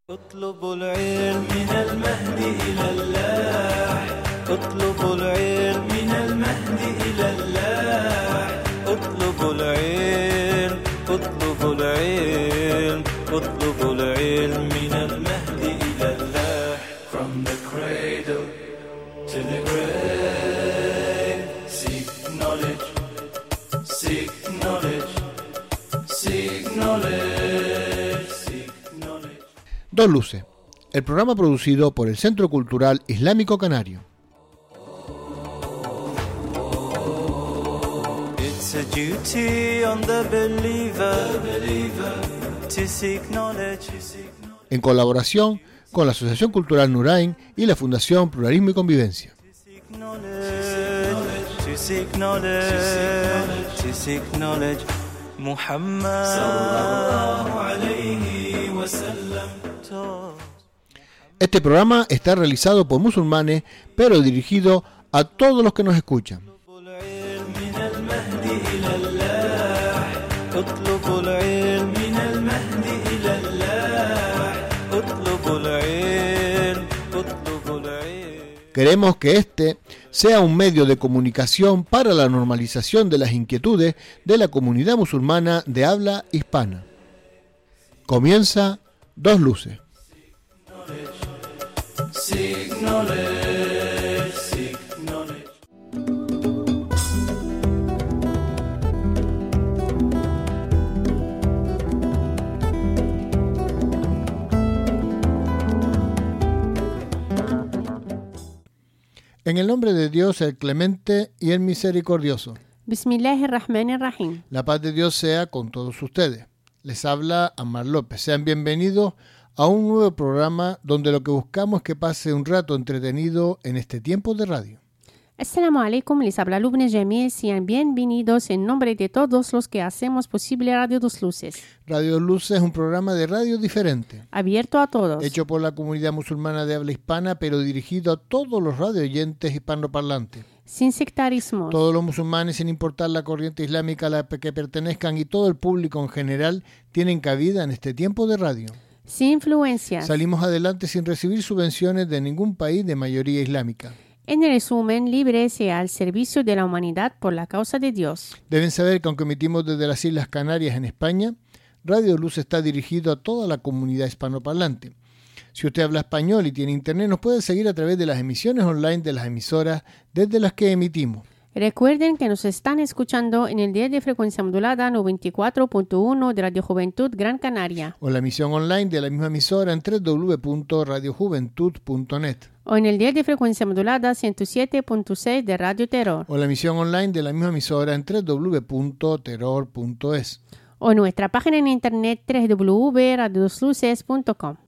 اطلبوا العلم من المهد إلى اللاح اطلبوا العلم من المهد إلى اللاح اطلبوا العلم اطلبوا العلم اطلبوا العلم من المهد إلى اللاح From the cradle to the grave seek knowledge seek knowledge seek knowledge seek knowledge. Dos Luces, el programa producido por el Centro Cultural Islámico Canario. It's a duty on the believer to seek knowledge. En colaboración con la Asociación Cultural Nurain y la Fundación Pluralismo y Convivencia. To seek knowledge. Muhammad sallallahu alayhi wa sallam. Este programa está realizado por musulmanes, pero dirigido a todos los que nos escuchan. Queremos que este sea un medio de comunicación para la normalización de las inquietudes de la comunidad musulmana de habla hispana. Comienza Dos Luces. Seek knowledge, seek knowledge. En el nombre de Dios, el clemente y el misericordioso. Bismillahirrahmanirrahim. La paz de Dios sea con todos ustedes. Les habla Ammar López. Sean bienvenidos a un nuevo programa donde lo que buscamos es que pase un rato entretenido en este tiempo de radio. Assalamu alaikum, les habla Lubna Jamil. Sean bienvenidos en nombre de todos los que hacemos posible Radio Dos Luces. Radio Dos Luces es un programa de radio diferente, Abierto a todos. hecho por la comunidad musulmana de habla hispana, pero dirigido a todos los radioyentes hispanoparlantes. Sin sectarismo. Todos los musulmanes, sin importar la corriente islámica a la que pertenezcan, y todo el público en general, tienen cabida en este tiempo de radio. Sin influencias. Salimos adelante sin recibir subvenciones de ningún país de mayoría islámica. En resumen, libres y al servicio de la humanidad por la causa de Dios. Deben saber que aunque emitimos desde las Islas Canarias en España, Radio Luz está dirigido a toda la comunidad hispanoparlante. Si usted habla español y tiene internet, nos puede seguir a través de las emisiones online de las emisoras desde las que emitimos. Recuerden que nos están escuchando en el dial de frecuencia modulada 94.1 de Radio Juventud Gran Canaria. O la emisión online de la misma emisora en www.radiojuventud.net. O en el dial de frecuencia modulada 107.6 de Radio Terror. O la emisión online de la misma emisora en www.terror.es. O nuestra página en internet www.radiodosluces.com.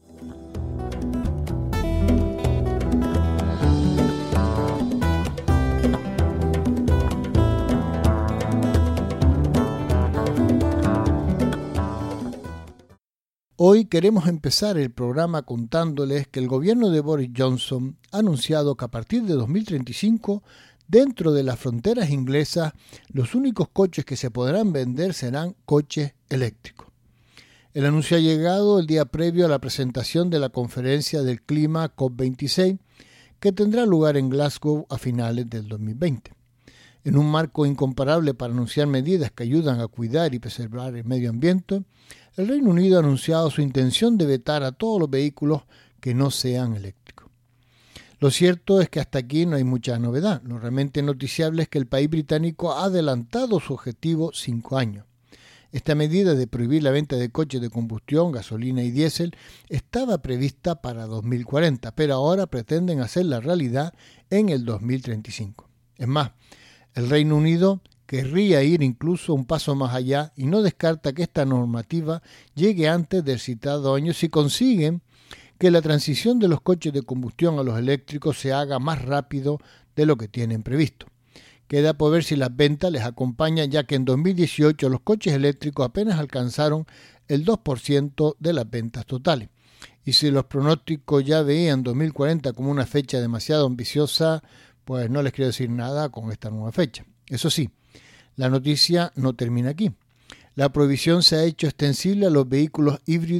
Hoy queremos empezar el programa contándoles que el gobierno de Boris Johnson ha anunciado que a partir de 2035, dentro de las fronteras inglesas, los únicos coches que se podrán vender serán coches eléctricos. El anuncio ha llegado el día previo a la presentación de la conferencia del clima COP26, que tendrá lugar en Glasgow a finales del 2020. En un marco incomparable para anunciar medidas que ayudan a cuidar y preservar el medio ambiente, el Reino Unido ha anunciado su intención de vetar a todos los vehículos que no sean eléctricos. Lo cierto es que hasta aquí no hay mucha novedad. Lo realmente noticiable es que el país británico ha adelantado su objetivo 5 años. Esta medida de prohibir la venta de coches de combustión, gasolina y diésel estaba prevista para 2040, pero ahora pretenden hacerla realidad en el 2035. Es más, el Reino Unido querría ir incluso un paso más allá y no descarta que esta normativa llegue antes del citado año si consiguen que la transición de los coches de combustión a los eléctricos se haga más rápido de lo que tienen previsto. Queda por ver si las ventas les acompañan, ya que en 2018 los coches eléctricos apenas alcanzaron el 2% de las ventas totales. Y si los pronósticos ya veían 2040 como una fecha demasiado ambiciosa, pues no les quiero decir nada con esta nueva fecha. Eso sí, la noticia no termina aquí. La prohibición se ha hecho extensible a los vehículos híbridos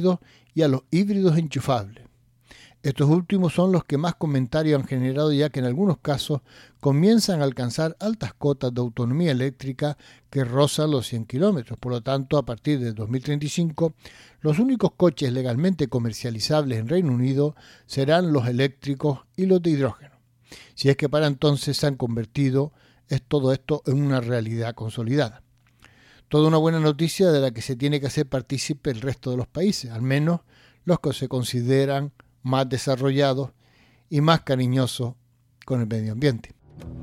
y a los híbridos enchufables. Estos últimos son los que más comentarios han generado, ya que en algunos casos comienzan a alcanzar altas cotas de autonomía eléctrica que rozan los 100 kilómetros. Por lo tanto, a partir de 2035, los únicos coches legalmente comercializables en Reino Unido serán los eléctricos y los de hidrógeno. Si es que para entonces se han convertido todo esto en una realidad consolidada. Toda una buena noticia de la que se tiene que hacer partícipe el resto de los países, al menos los que se consideran más desarrollados y más cariñosos con el medio ambiente.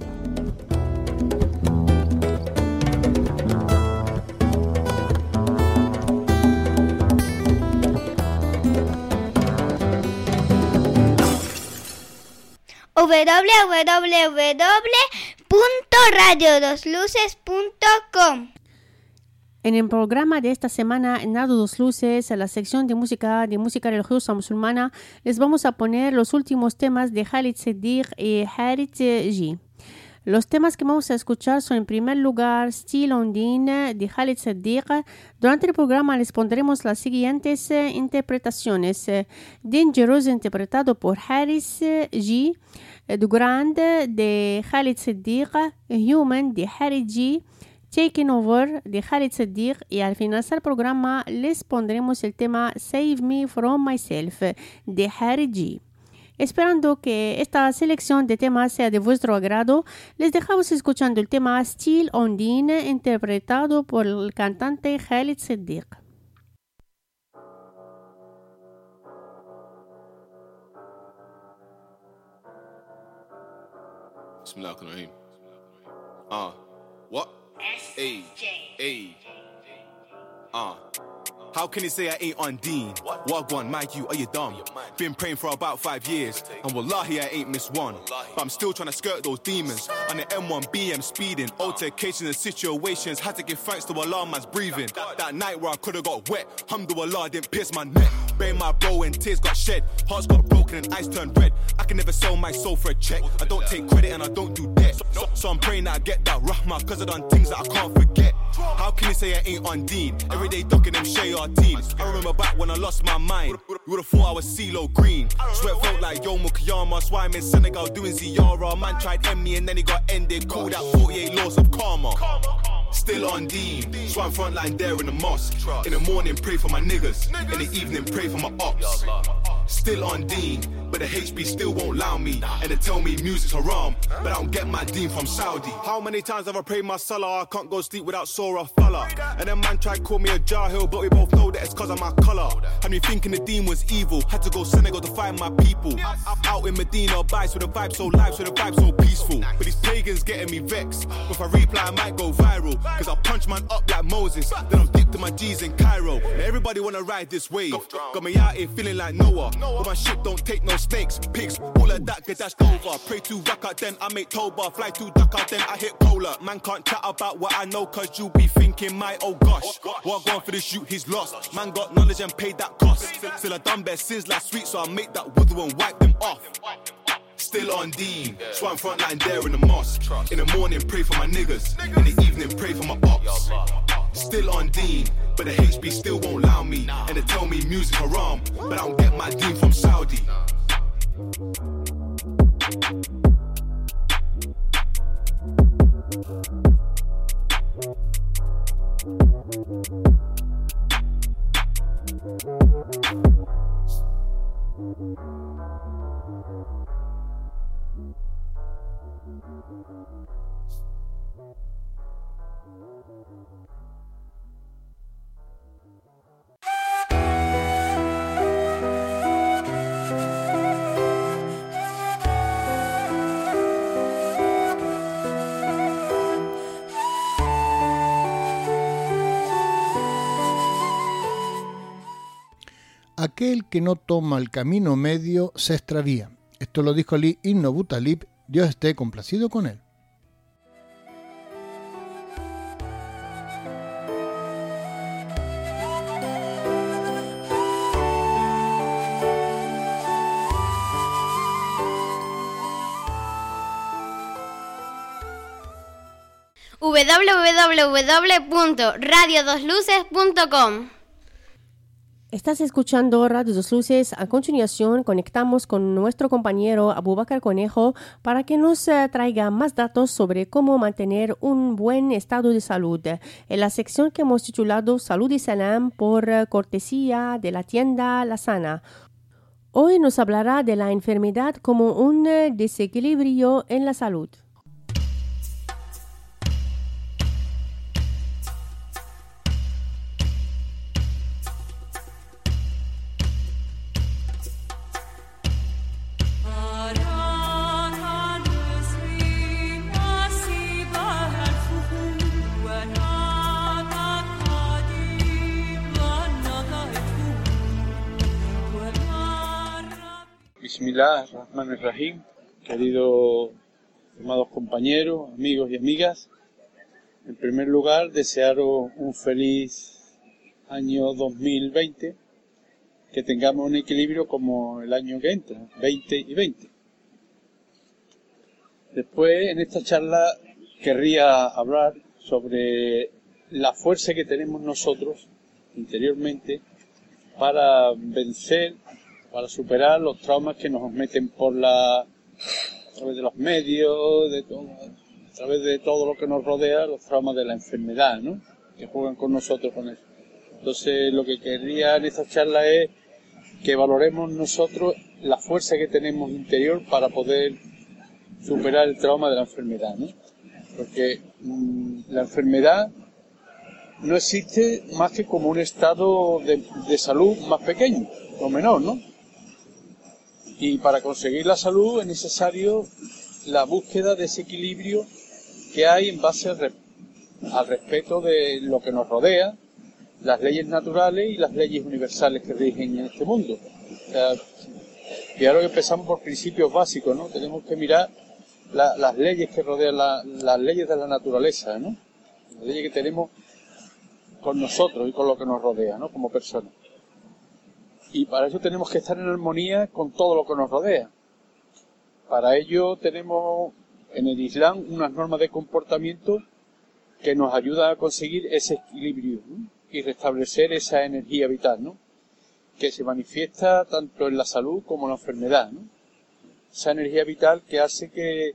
www.radio2luces.com. En el programa de esta semana, en Radio Dos Luces, en la sección de música religiosa musulmana, les vamos a poner los últimos temas de Khalid Siddiq y Harith G. Los temas que vamos a escuchar son, en primer lugar, Still Ondine de Khalid Siddiq. Durante el programa les pondremos las siguientes interpretaciones. Dangerous, interpretado por Harith G. The Grand de Khalid Siddiq. Human de Harith G. Taking Over de Khalid Siddiq, y al finalizar el programa les pondremos el tema Save Me From Myself de Harith G. Esperando que esta selección de temas sea de vuestro agrado, les dejamos escuchando el tema Still Ondine, interpretado por el cantante Khalid Siddiq. Bismillahirrahmanirrahim. What? Hey, hey. How can you say I ain't on Dean? Wagwan, my you, are you dumb? Been praying for about 5 years, and wallahi I ain't missed one. But I'm still trying to skirt those demons. On the M1 BM speeding, altercations and situations. Had to give thanks to Allah, man's breathing. That night where I could've got wet, alhamdulillah, didn't pierce my neck. Bury my bro and tears got shed. Hearts got broken and eyes turned red. I can never sell my soul for a check. I don't take credit and I don't do debt. So I'm praying that I get that rahmah, cause I done things that I can't forget. How can you say I ain't on Dean? Every day ducking them Shayar teams. I remember back when I lost my mind. You would've thought I was CeeLo Green. Sweat felt like Yom Kiyama. That's why I'm in Senegal doing Ziyara. Man tried end me and then he got ended. Called out 48 laws of karma. Still on Dean, so I'm frontline there in the mosque. In the morning, pray for my niggas. In the evening, pray for my ops. Still on Dean, but the HB still won't allow me. And they tell me music's haram, but I don't get my Dean from Saudi. How many times have I prayed my salah? I can't go sleep without Surah Fala. And then man tried to call me a Jahil, but we both know that it's cause of my colour. Had me thinking the Dean was evil. Had to go Senegal to find my people. Out in Medina, bites with the vibe so live, so the vibe so peaceful. But these pagans getting me vexed. If I reply, I might go viral. Cause I punch man up like Moses. Then I'm dipped to my G's in Cairo. Now everybody wanna ride this wave. Got me out here feeling like Noah. But my shit don't take no snakes, pigs, all of that get dashed over. Pray to Raqqa, then I make Toba. Fly to Dhaka, then I hit Kola. Man can't chat about what I know, cause you be thinking, my oh gosh. What going for the shoot, he's lost. Man got knowledge and paid that cost. Still I done best sins last week, so I make that wudu and wipe them off. Still on Dean, so I'm frontline there in the mosque. In the morning, pray for my niggas. In the evening, pray for my ops. Still on Dean, but the HB still won't allow me. And they tell me music's haram, but I don't get my Dean from Saudi. Aquel que no toma el camino medio se extravía. Esto lo dijo Ali ibn Abu Talib, Dios esté complacido con él. www.radio2luces.com. Estás escuchando Radio Dos Luces. A continuación, conectamos con nuestro compañero Abubakar Conejo para que nos traiga más datos sobre cómo mantener un buen estado de salud. En la sección que hemos titulado Salud y Salam por cortesía de la tienda La Sana. Hoy nos hablará de la enfermedad como un desequilibrio en la salud. Bismillahirrahmanirrahim, queridos amados compañeros, amigos y amigas. En primer lugar, desearos un feliz año 2020, que tengamos un equilibrio como el año que entra, 20 y 20. Después, en esta charla, querría hablar sobre la fuerza que tenemos nosotros interiormente para vencer, para superar los traumas que nos meten a través de los medios, a través de todo lo que nos rodea, los traumas de la enfermedad, ¿no? Que juegan con nosotros con eso. Entonces, lo que querría en esta charla es que valoremos nosotros la fuerza que tenemos interior para poder superar el trauma de la enfermedad, ¿no? Porque la enfermedad no existe más que como un estado de salud más pequeño o menor, ¿no? Y para conseguir la salud es necesario la búsqueda de ese equilibrio que hay en base al respeto de lo que nos rodea, las leyes naturales y las leyes universales que rigen en este mundo. O sea, fijaros que empezamos por principios básicos, ¿no? Tenemos que mirar las leyes que rodean, las leyes de la naturaleza, ¿no? Las leyes que tenemos con nosotros y con lo que nos rodea, ¿no? Como personas. Y para eso tenemos que estar en armonía con todo lo que nos rodea. Para ello tenemos en el Islam unas normas de comportamiento que nos ayudan a conseguir ese equilibrio, ¿no? Y restablecer esa energía vital, ¿no? Que se manifiesta tanto en la salud como en la enfermedad, ¿no? Esa energía vital que hace que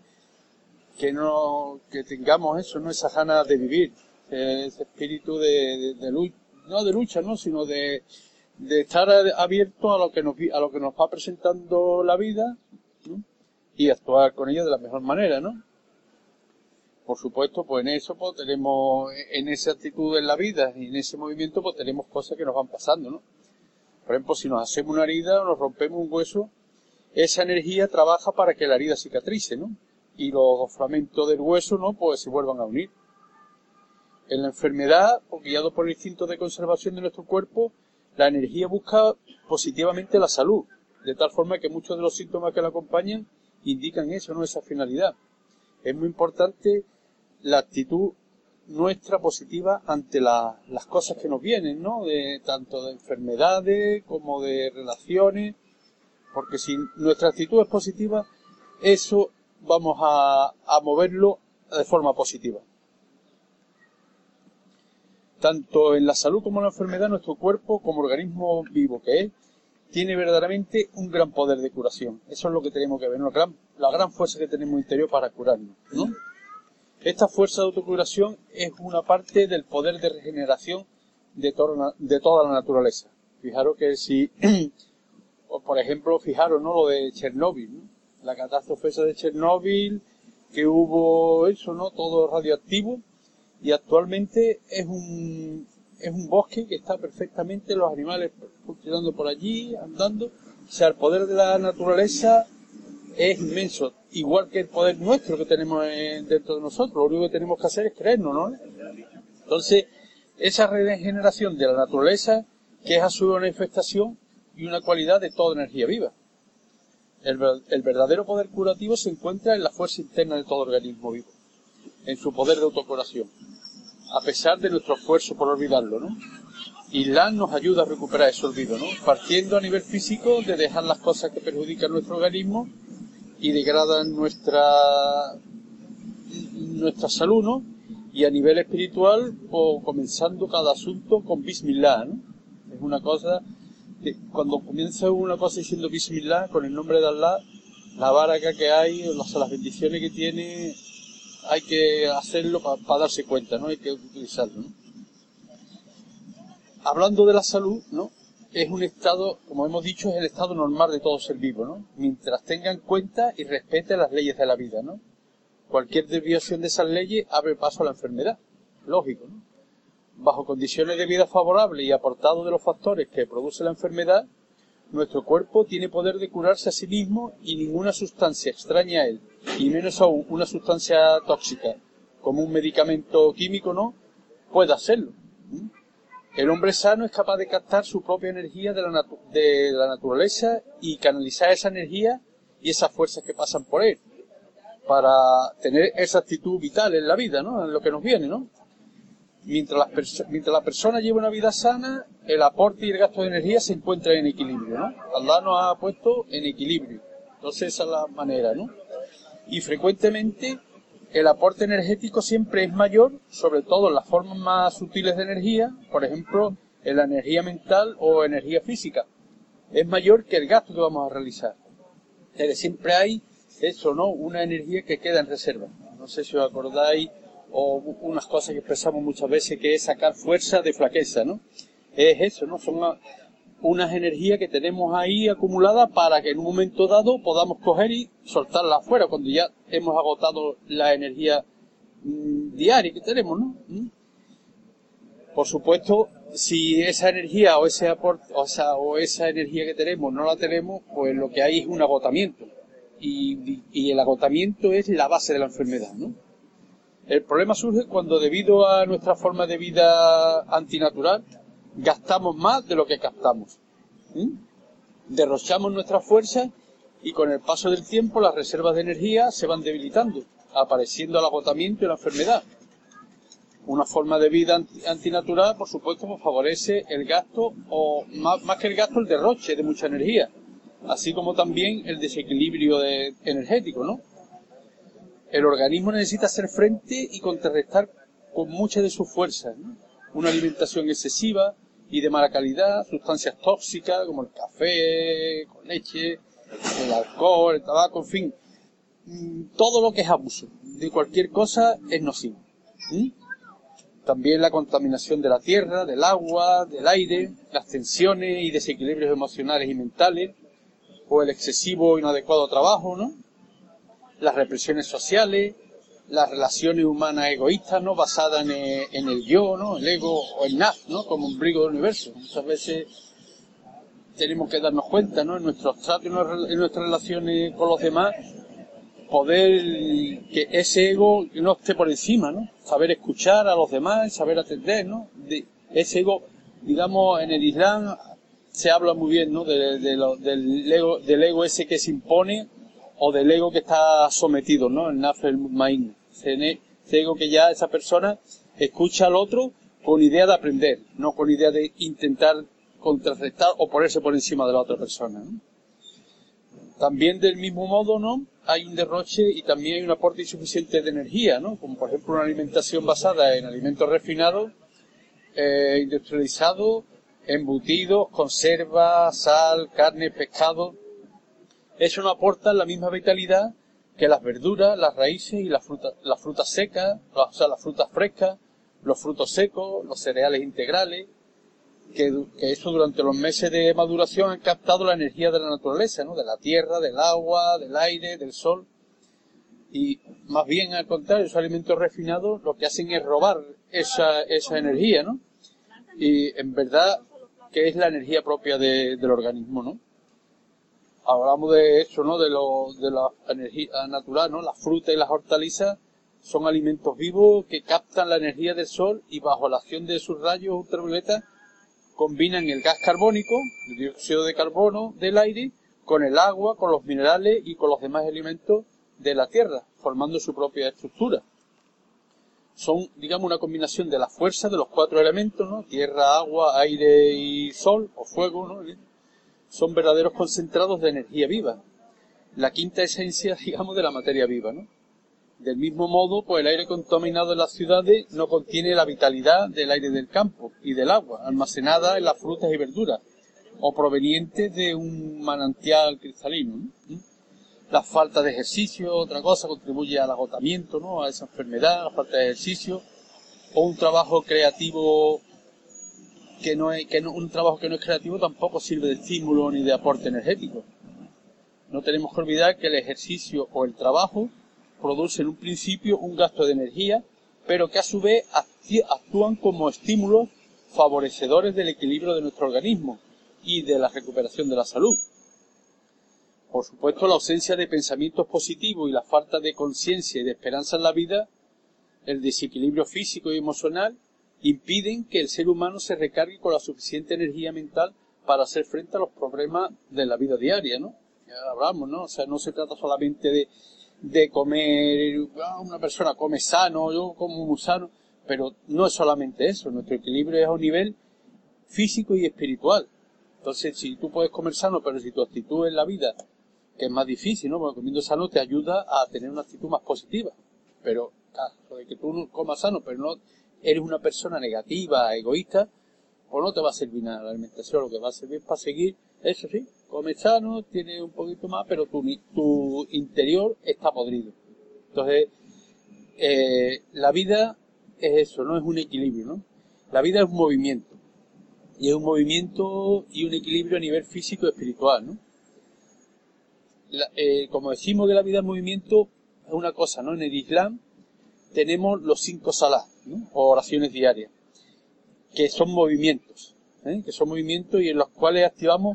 tengamos eso, ¿no? Esas ganas de vivir, ese espíritu de lucha, no de lucha, ¿no? Sino de estar abierto a lo que nos va presentando la vida, ¿no? Y actuar con ella de la mejor manera, ¿no? Por supuesto, pues en eso pues tenemos, en esa actitud en la vida y en ese movimiento pues tenemos cosas que nos van pasando, ¿no? Por ejemplo, si nos hacemos una herida o nos rompemos un hueso, esa energía trabaja para que la herida cicatrice, ¿no? Y los fragmentos del hueso, ¿no? Pues se vuelvan a unir. En la enfermedad, guiado por el instinto de conservación de nuestro cuerpo, la energía busca positivamente la salud, de tal forma que muchos de los síntomas que la acompañan indican eso, ¿no? Esa finalidad. Es muy importante la actitud nuestra positiva ante las cosas que nos vienen, ¿no? Tanto de enfermedades como de relaciones, porque si nuestra actitud es positiva, eso vamos a moverlo de forma positiva. Tanto en la salud como en la enfermedad, nuestro cuerpo, como organismo vivo que es, tiene verdaderamente un gran poder de curación. Eso es lo que tenemos que ver, ¿no? La gran fuerza que tenemos interior para curarnos, ¿no? Esta fuerza de autocuración es una parte del poder de regeneración de toda la naturaleza. Fijaros que si, por ejemplo, ¿no? Lo de Chernóbil, ¿no? La catástrofe esa de Chernóbil, que hubo eso, ¿no? Todo radioactivo. Y actualmente es un bosque que está perfectamente, los animales funcionando por allí, andando. O sea, el poder de la naturaleza es inmenso, igual que el poder nuestro que tenemos dentro de nosotros. Lo único que tenemos que hacer es creernos, ¿no? Entonces, esa regeneración de la naturaleza, que es a su manifestación y una cualidad de toda energía viva. El verdadero poder curativo se encuentra en la fuerza interna de todo organismo vivo, en su poder de autocuración, a pesar de nuestro esfuerzo por olvidarlo, ¿no? Islam nos ayuda a recuperar ese olvido, ¿no? Partiendo a nivel físico de dejar las cosas que perjudican nuestro organismo y degradan nuestra salud, ¿no? Y a nivel espiritual, comenzando cada asunto con Bismillah, ¿no? Es una cosa Cuando comienza una cosa diciendo Bismillah, con el nombre de Allah, la baraka que hay, las bendiciones que tiene, hay que hacerlo para darse cuenta, ¿no? Hay que utilizarlo, ¿no? Hablando de la salud, ¿no? Es un estado, como hemos dicho, es el estado normal de todo ser vivo, ¿no? Mientras tenga en cuenta y respete las leyes de la vida, ¿no? Cualquier desviación de esas leyes abre paso a la enfermedad, lógico, ¿no? Bajo condiciones de vida favorables y aportado de los factores que produce la enfermedad, nuestro cuerpo tiene poder de curarse a sí mismo y ninguna sustancia extraña a él, y menos aún una sustancia tóxica, como un medicamento químico, ¿no?, puede hacerlo. El hombre sano es capaz de captar su propia energía de la naturaleza y canalizar esa energía y esas fuerzas que pasan por él, para tener esa actitud vital en la vida, ¿no?, en lo que nos viene, ¿no? Mientras la persona lleva una vida sana, el aporte y el gasto de energía se encuentran en equilibrio, ¿no? Allah nos ha puesto en equilibrio. Entonces esa es la manera, ¿no? Y frecuentemente el aporte energético siempre es mayor, sobre todo en las formas más sutiles de energía, por ejemplo, en la energía mental o energía física. Es mayor que el gasto que vamos a realizar. Siempre hay eso, ¿no?, una energía que queda en reserva. No sé si os acordáis, o unas cosas que expresamos muchas veces, que es sacar fuerza de flaqueza, ¿no? Es eso, ¿no? Son unas energías que tenemos ahí acumuladas para que en un momento dado podamos coger y soltarla afuera, cuando ya hemos agotado la energía diaria que tenemos, ¿no? Por supuesto, si esa energía o ese aporte, o esa energía que tenemos no la tenemos, pues lo que hay es un agotamiento. Y el agotamiento es la base de la enfermedad, ¿no? El problema surge cuando, debido a nuestra forma de vida antinatural, gastamos más de lo que captamos. Derrochamos nuestras fuerzas y con el paso del tiempo las reservas de energía se van debilitando, apareciendo el agotamiento y la enfermedad. Una forma de vida antinatural, por supuesto, pues favorece el gasto, o más que el gasto, el derroche de mucha energía, así como también el desequilibrio energético, ¿no? El organismo necesita hacer frente y contrarrestar con muchas de sus fuerzas, ¿no? Una alimentación excesiva y de mala calidad, sustancias tóxicas como el café con leche, el alcohol, el tabaco, en fin, todo lo que es abuso de cualquier cosa es nocivo. También la contaminación de la tierra, del agua, del aire, las tensiones y desequilibrios emocionales y mentales, o el excesivo o inadecuado trabajo, ¿no? Las represiones sociales, las relaciones humanas egoístas, ¿no?, basadas en el yo, ¿no?, el ego o el naf, ¿no?, como ombligo del universo. Muchas veces tenemos que darnos cuenta, ¿no?, en nuestros tratos, en nuestras relaciones con los demás, poder que ese ego no esté por encima, ¿no? Saber escuchar a los demás, saber atender, ¿no? De ese ego, digamos, en el Islam se habla muy bien, ¿no?, del ego ese que se impone, o del ego que está sometido, ¿no?, el naf, el mutmain. Ese ego que ya esa persona escucha al otro con idea de aprender, no con idea de intentar contrarrestar o ponerse por encima de la otra persona, ¿no? También del mismo modo, ¿no?, hay un derroche y también hay un aporte insuficiente de energía, ¿no?, como por ejemplo una alimentación basada en alimentos refinados, industrializados, embutidos, conservas, sal, carne, pescado. Eso no aporta la misma vitalidad que las verduras, las raíces y las frutas secas, o sea, las frutas frescas, los frutos secos, los cereales integrales, que eso durante los meses de maduración han captado la energía de la naturaleza, ¿no?, de la tierra, del agua, del aire, del sol. Y más bien, al contrario, esos alimentos refinados lo que hacen es robar esa energía, ¿no? Y en verdad que es la energía propia del organismo, ¿no? Hablamos de eso, ¿no?, de la energía natural, ¿no? Las frutas y las hortalizas son alimentos vivos que captan la energía del sol y bajo la acción de sus rayos ultravioletas combinan el gas carbónico, el dióxido de carbono del aire, con el agua, con los minerales y con los demás elementos de la tierra, formando su propia estructura. Son, digamos, una combinación de la fuerza de los 4 elementos, ¿no?, tierra, agua, aire y sol, o fuego, ¿no? Son verdaderos concentrados de energía viva, la quinta esencia, digamos, de la materia viva, ¿no? Del mismo modo, pues el aire contaminado en las ciudades no contiene la vitalidad del aire del campo y del agua, almacenada en las frutas y verduras, o provenientes de un manantial cristalino, ¿no? La falta de ejercicio, otra cosa, contribuye al agotamiento, ¿no? A esa enfermedad, la falta de ejercicio, o un trabajo creativo un trabajo que no es creativo tampoco sirve de estímulo ni de aporte energético. No tenemos que olvidar que el ejercicio o el trabajo produce en un principio un gasto de energía, pero que a su vez actúan como estímulos favorecedores del equilibrio de nuestro organismo y de la recuperación de la salud. Por supuesto, la ausencia de pensamientos positivos y la falta de conciencia y de esperanza en la vida, el desequilibrio físico y emocional, impiden que el ser humano se recargue con la suficiente energía mental para hacer frente a los problemas de la vida diaria, ¿no? Ya hablamos, ¿no? O sea, no se trata solamente de comer, una persona come sano, yo como muy sano, pero no es solamente eso, nuestro equilibrio es a un nivel físico y espiritual. Entonces, si tú puedes comer sano, pero si tu actitud en la vida, que es más difícil, ¿no? Porque comiendo sano te ayuda a tener una actitud más positiva, pero claro, de que tú no comas sano, pero no eres una persona negativa, egoísta, pues no te va a servir nada la alimentación. Lo que va a servir es para seguir, eso sí, come sano, tiene un poquito más, pero tu interior está podrido. Entonces, la vida es eso, no es un equilibrio, ¿no? La vida es un movimiento, y es un movimiento y un equilibrio a nivel físico y espiritual, ¿no? Como decimos que la vida es movimiento, es una cosa, ¿no? En el Islam tenemos los 5 salás, ¿no? O oraciones diarias, que son movimientos, y en los cuales activamos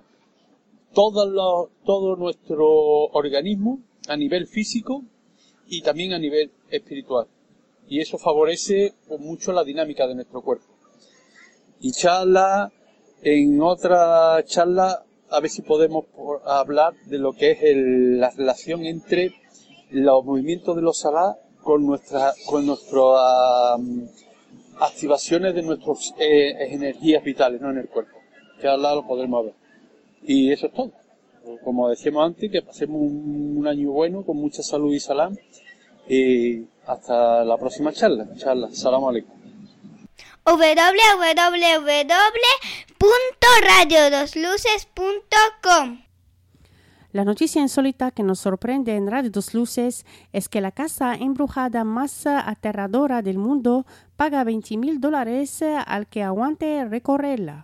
todo nuestro organismo a nivel físico y también a nivel espiritual. Y eso favorece mucho la dinámica de nuestro cuerpo. Y en otra charla, a ver si podemos hablar de lo que es la relación entre los movimientos de los salás con nuestras activaciones de nuestras energías vitales, ¿no? En el cuerpo. Que ahora lo podremos ver. Y eso es todo. Como decíamos antes, que pasemos un año bueno con mucha salud y salam. Y hasta la próxima charla. Salam aleikum. www.radiodosluces.com. La noticia insólita que nos sorprende en Radio Dos Luces es que la casa embrujada más aterradora del mundo paga $20,000 al que aguante recorrerla.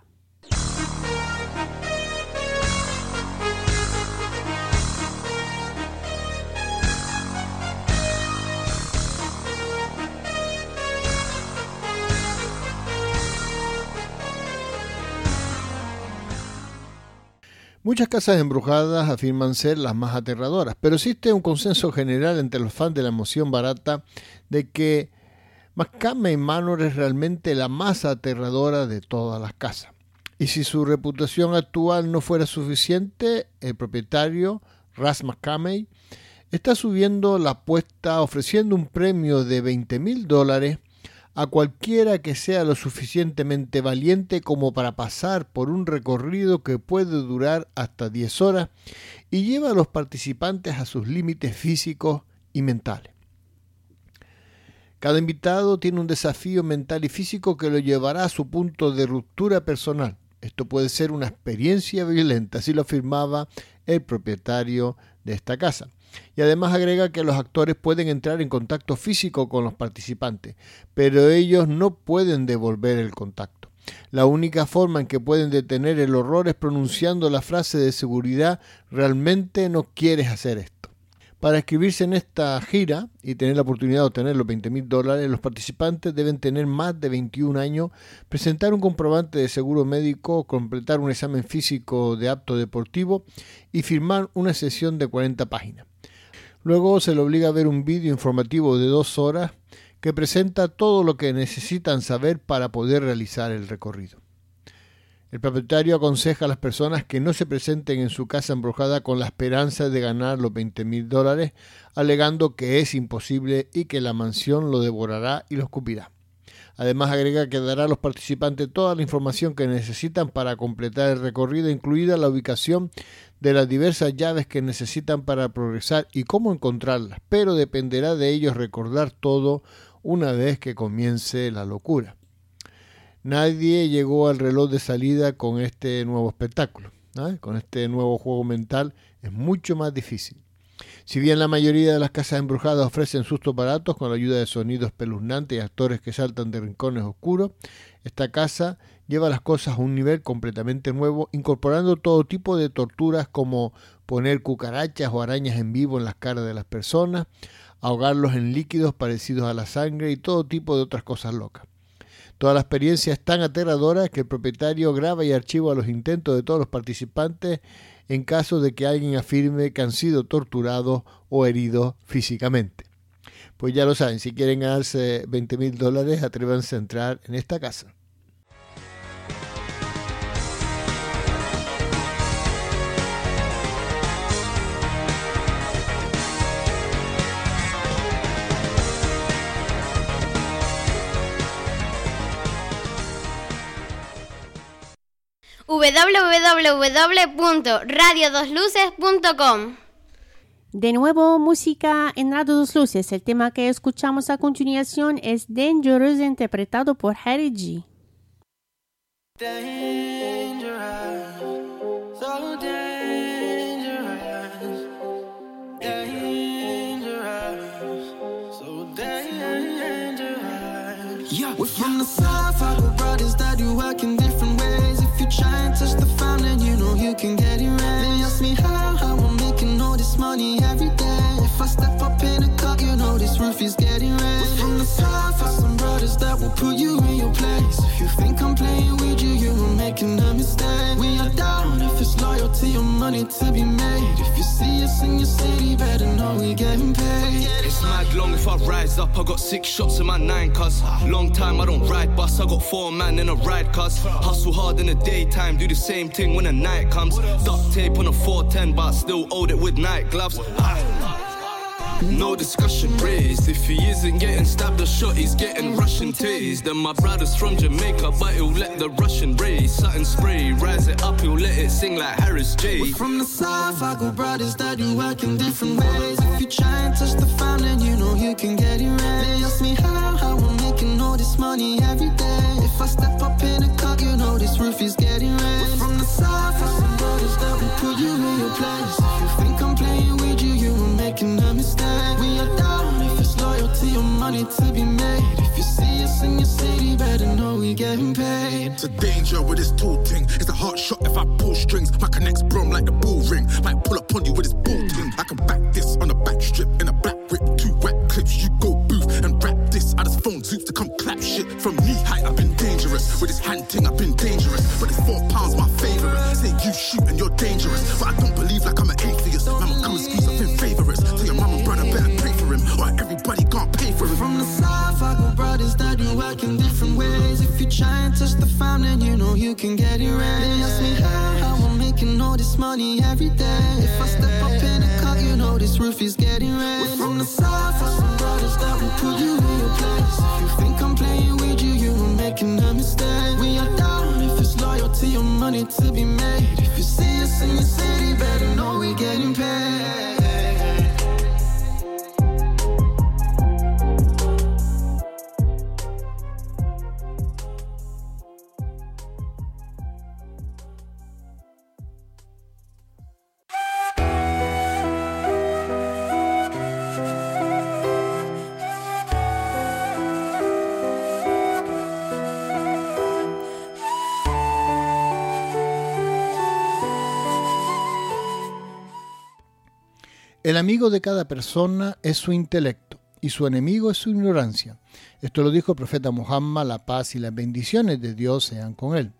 Muchas casas embrujadas afirman ser las más aterradoras, pero existe un consenso general entre los fans de la emoción barata de que McCamey Manor es realmente la más aterradora de todas las casas. Y si su reputación actual no fuera suficiente, el propietario, Ras McCamey, está subiendo la apuesta ofreciendo un premio de $20,000 a cualquiera que sea lo suficientemente valiente como para pasar por un recorrido que puede durar hasta 10 horas y lleva a los participantes a sus límites físicos y mentales. Cada invitado tiene un desafío mental y físico que lo llevará a su punto de ruptura personal. Esto puede ser una experiencia violenta, así lo afirmaba el propietario de esta casa. Y además agrega que los actores pueden entrar en contacto físico con los participantes, pero ellos no pueden devolver el contacto. La única forma en que pueden detener el horror es pronunciando la frase de seguridad: realmente no quieres hacer esto. Para inscribirse en esta gira y tener la oportunidad de obtener los $20,000, los participantes deben tener más de 21 años, presentar un comprobante de seguro médico, completar un examen físico de apto deportivo y firmar una sesión de 40 páginas. Luego se le obliga a ver un vídeo informativo de 2 horas que presenta todo lo que necesitan saber para poder realizar el recorrido. El propietario aconseja a las personas que no se presenten en su casa embrujada con la esperanza de ganar los $20,000, alegando que es imposible y que la mansión lo devorará y lo escupirá. Además agrega que dará a los participantes toda la información que necesitan para completar el recorrido, incluida la ubicación de las diversas llaves que necesitan para progresar y cómo encontrarlas, pero dependerá de ellos recordar todo una vez que comience la locura. nadie llegó al reloj de salida con este nuevo espectáculo, ¿no? Con este nuevo juego mental es mucho más difícil. Si bien la mayoría de las casas embrujadas ofrecen sustos baratos con la ayuda de sonidos espeluznantes y actores que saltan de rincones oscuros, esta casa lleva las cosas a un nivel completamente nuevo, incorporando todo tipo de torturas como poner cucarachas o arañas en vivo en las caras de las personas, ahogarlos en líquidos parecidos a la sangre y todo tipo de otras cosas locas. Toda la experiencia es tan aterradora que el propietario graba y archiva los intentos de todos los participantes en caso de que alguien afirme que han sido torturados o heridos físicamente. Pues ya lo saben, si quieren ganarse $20,000, atrévanse a entrar en esta casa. www.radiodosluces.com. De nuevo, música en Radio Dos Luces. El tema que escuchamos a continuación es Dangerous, interpretado por Harry G. Dangerous, so dangerous, dangerous, so dangerous. Yeah, we're from the south, I got brothers that do work in different ways. If you try and touch the fountain, you know you can get it right. They ask me how I'm making all this money every day. If I step up in a car, you know this roof is getting red. We're from the south, got some brothers that will put you in your place. If you think I'm playing with you, you are making a mistake. We are down if it's loyalty or money to be made. If you see us in your city, better know we getting paid. It's mad long if I rise up, I got 6 shots in my 9 cuz. Long time I don't ride bus, I got 4 man in a ride cuz. Hustle hard in the daytime, do the same thing when the night comes. Duct tape on a 410 but I still owed it with night gloves. No discussion raised. If he isn't getting stabbed or shot, he's getting Russian tased. And my brother's from Jamaica, but he'll let the Russian raise. Sutton spray, rise it up, he'll let it sing like Harris J. We're from the south, I got brothers that do work in different ways. If you try and touch the fountain, you know you can get it right. They ask me how I'm making all this money every day. If I step up in a car, you know this roof is getting red. We're from the south, got some brothers that will put you in your place. If you think I'm playing with you, you are making a mistake. We are down if it's loyalty or money to be made. If you see us in your city, better know we getting paid. It's a danger with this tool ting. It's a hard shot if I pull strings. My connects brum like the bull ring. Might pull up on you with this bull ting. I can back this on a back strip in a black whip. 2 wet clips, you go booth and rap this. I just phone Zoops to come clap shit. From knee height, I've been dangerous. With this hand ting, I've been dangerous. But this 4 pounds, my favourite. Say you shoot and you're dangerous. But I don't believe like I'm an atheist. Mama come excuse, I've been favourites. Tell your mama brother better pray for him. Or everybody can't pay for him. From the south, I got brothers that do work in different ways. If you try and touch the fountain, you know you can get it right. They ask me how I'm making all this money every day. If I step up in a car, you know this roof is getting red. We're from the south, got some brothers that will put you in your place. If you think I'm playing with you, you are making a mistake. We are down if it's loyalty or money to be made. If you see us in your city, better know we getting paid. El amigo de cada persona es su intelecto y su enemigo es su ignorancia. Esto lo dijo el profeta Muhammad, la paz y las bendiciones de Dios sean con él.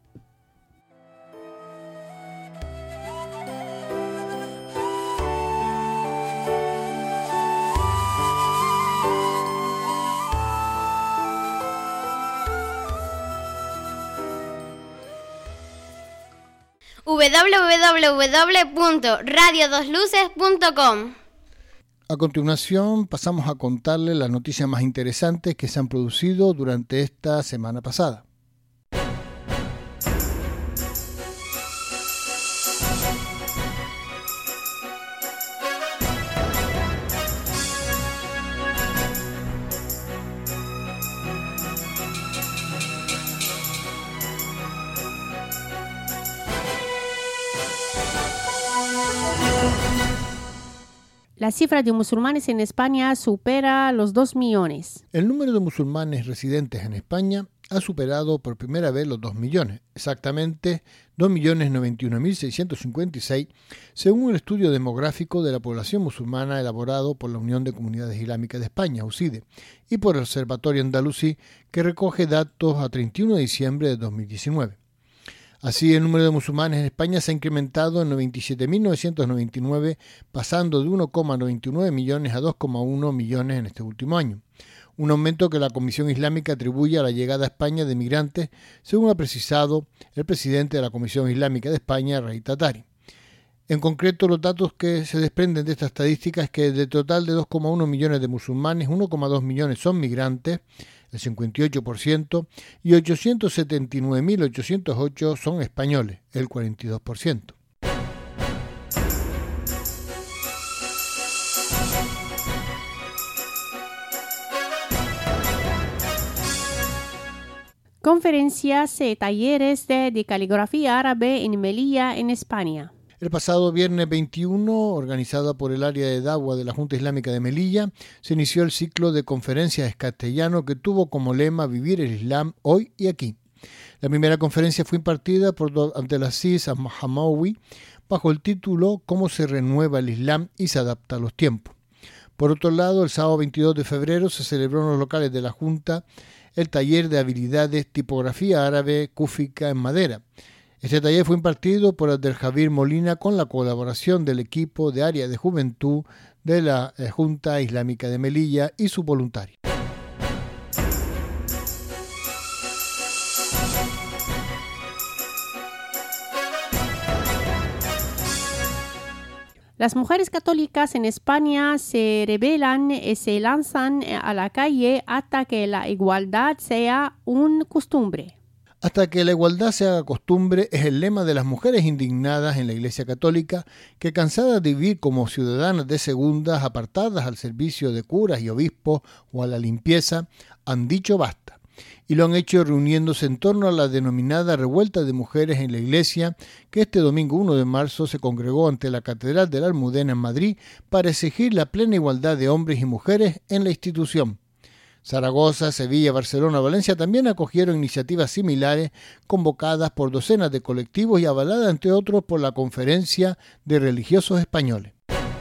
www.radiodosluces.com. A continuación pasamos a contarles las noticias más interesantes que se han producido durante esta semana pasada. La cifra de musulmanes en España supera los 2 millones. El número de musulmanes residentes en España ha superado por primera vez los 2 millones, exactamente 2.091.656, según el estudio demográfico de la población musulmana elaborado por la Unión de Comunidades Islámicas de España, UCIDE, y por el Observatorio Andalusí, que recoge datos a 31 de diciembre de 2019. Así, el número de musulmanes en España se ha incrementado en 97.999, pasando de 1,99 millones a 2,1 millones en este último año. Un aumento que la Comisión Islámica atribuye a la llegada a España de migrantes, según ha precisado el presidente de la Comisión Islámica de España, Raid Tatari. En concreto, los datos que se desprenden de esta estadística es que del total de 2,1 millones de musulmanes, 1,2 millones son migrantes, el 58%, y 879.808 son españoles, el 42%. Conferencias y talleres de caligrafía árabe en Melilla, en España. El pasado viernes 21, organizada por el área de Dagua de la Junta Islámica de Melilla, se inició el ciclo de conferencias en castellano que tuvo como lema Vivir el Islam hoy y aquí. La primera conferencia fue impartida por Abdelaziz Al-Hamawi bajo el título Cómo se renueva el Islam y se adapta a los tiempos. Por otro lado, el sábado 22 de febrero se celebró en los locales de la Junta el taller de habilidades tipografía árabe cúfica en madera. Este taller fue impartido por Abdeljavír Molina con la colaboración del equipo de área de juventud de la Junta Islámica de Melilla y sus voluntarios. Las mujeres católicas en España se rebelan y se lanzan a la calle hasta que la igualdad sea una costumbre. Hasta que la igualdad se haga costumbre es el lema de las mujeres indignadas en la Iglesia Católica que, cansadas de vivir como ciudadanas de segundas, apartadas al servicio de curas y obispos o a la limpieza, han dicho basta. Y lo han hecho reuniéndose en torno a la denominada Revuelta de Mujeres en la Iglesia, que este domingo 1 de marzo se congregó ante la Catedral de la Almudena en Madrid para exigir la plena igualdad de hombres y mujeres en la institución. Zaragoza, Sevilla, Barcelona, Valencia también acogieron iniciativas similares convocadas por docenas de colectivos y avaladas, entre otros, por la Conferencia de Religiosos Españoles.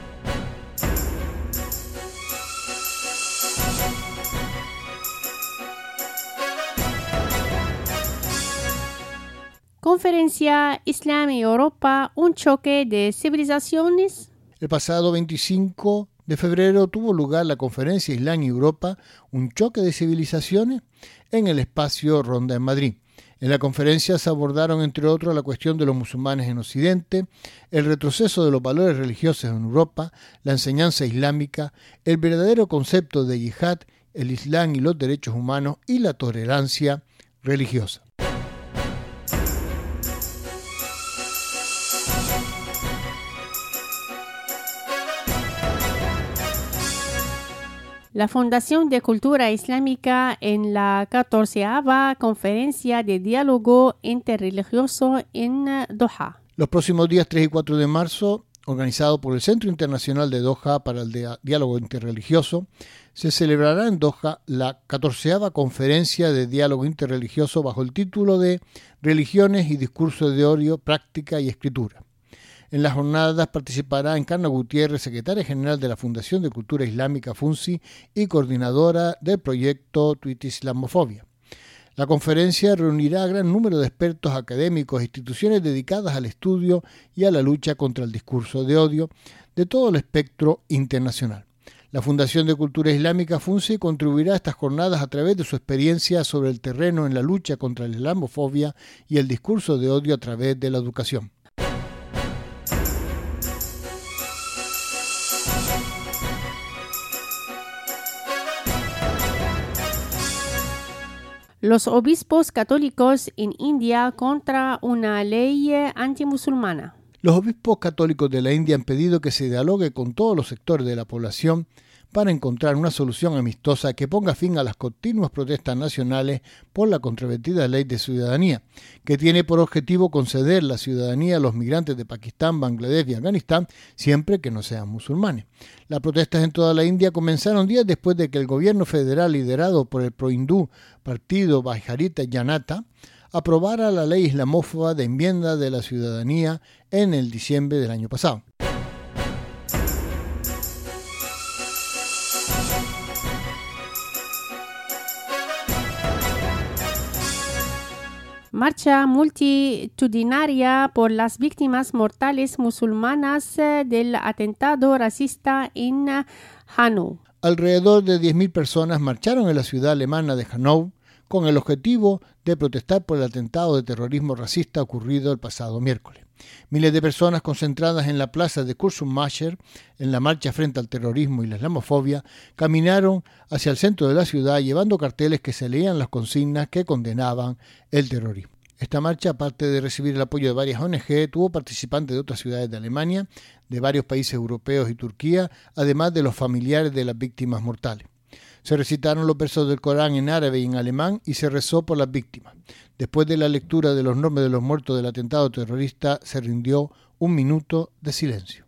Conferencia Islam y Europa, un choque de civilizaciones. El pasado 25 de febrero tuvo lugar la Conferencia Islam y Europa, un choque de civilizaciones, en el espacio Ronda en Madrid. En la conferencia se abordaron, entre otros, la cuestión de los musulmanes en Occidente, el retroceso de los valores religiosos en Europa, la enseñanza islámica, el verdadero concepto de yihad, el Islam y los derechos humanos y la tolerancia religiosa. La Fundación de Cultura Islámica en la 14ª Conferencia de Diálogo Interreligioso en Doha. Los próximos días 3 y 4 de marzo, organizado por el Centro Internacional de Doha para el Diálogo Interreligioso, se celebrará en Doha la 14ª Conferencia de Diálogo Interreligioso bajo el título de Religiones y Discursos de Odio, Práctica y Escritura. En las jornadas participará Encarna Gutiérrez, secretaria general de la Fundación de Cultura Islámica FUNCI y coordinadora del proyecto Tweet Islamofobia. La conferencia reunirá a gran número de expertos académicos e instituciones dedicadas al estudio y a la lucha contra el discurso de odio de todo el espectro internacional. La Fundación de Cultura Islámica FUNCI contribuirá a estas jornadas a través de su experiencia sobre el terreno en la lucha contra la islamofobia y el discurso de odio a través de la educación. Los obispos católicos en India contra una ley antimusulmana. Los obispos católicos de la India han pedido que se dialogue con todos los sectores de la población para encontrar una solución amistosa que ponga fin a las continuas protestas nacionales por la controvertida ley de ciudadanía, que tiene por objetivo conceder la ciudadanía a los migrantes de Pakistán, Bangladesh y Afganistán, siempre que no sean musulmanes. Las protestas en toda la India comenzaron días después de que el gobierno federal, liderado por el pro-hindú partido Bharatiya Janata, aprobara la ley islamófoba de enmienda de la ciudadanía en el diciembre del año pasado. Marcha multitudinaria por las víctimas mortales musulmanas del atentado racista en Hanau. Alrededor de 10.000 personas marcharon en la ciudad alemana de Hanau con el objetivo de protestar por el atentado de terrorismo racista ocurrido el pasado miércoles. Miles de personas concentradas en la plaza de Kurschenmacher, en la marcha frente al terrorismo y la islamofobia, caminaron hacia el centro de la ciudad llevando carteles que se leían las consignas que condenaban el terrorismo. Esta marcha, aparte de recibir el apoyo de varias ONG, tuvo participantes de otras ciudades de Alemania, de varios países europeos y Turquía, además de los familiares de las víctimas mortales. Se recitaron los versos del Corán en árabe y en alemán y se rezó por las víctimas. Después de la lectura de los nombres de los muertos del atentado terrorista, se rindió un minuto de silencio.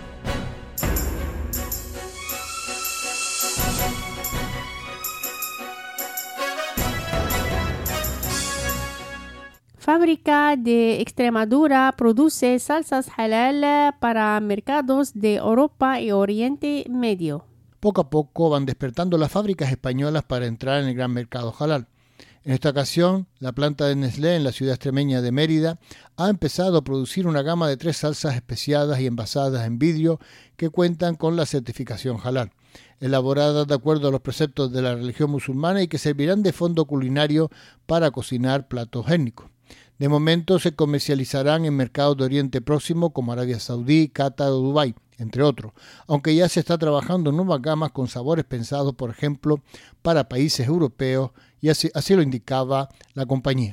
Fábrica de Extremadura produce salsas halal para mercados de Europa y Oriente Medio. Poco a poco van despertando las fábricas españolas para entrar en el gran mercado halal. En esta ocasión, la planta de Nestlé en la ciudad extremeña de Mérida ha empezado a producir una gama de 3 salsas especiadas y envasadas en vidrio que cuentan con la certificación halal, elaboradas de acuerdo a los preceptos de la religión musulmana y que servirán de fondo culinario para cocinar platos étnicos. De momento se comercializarán en mercados de Oriente Próximo como Arabia Saudí, Qatar o Dubái, entre otros, aunque ya se está trabajando en nuevas gamas con sabores pensados, por ejemplo, para países europeos, y así lo indicaba la compañía.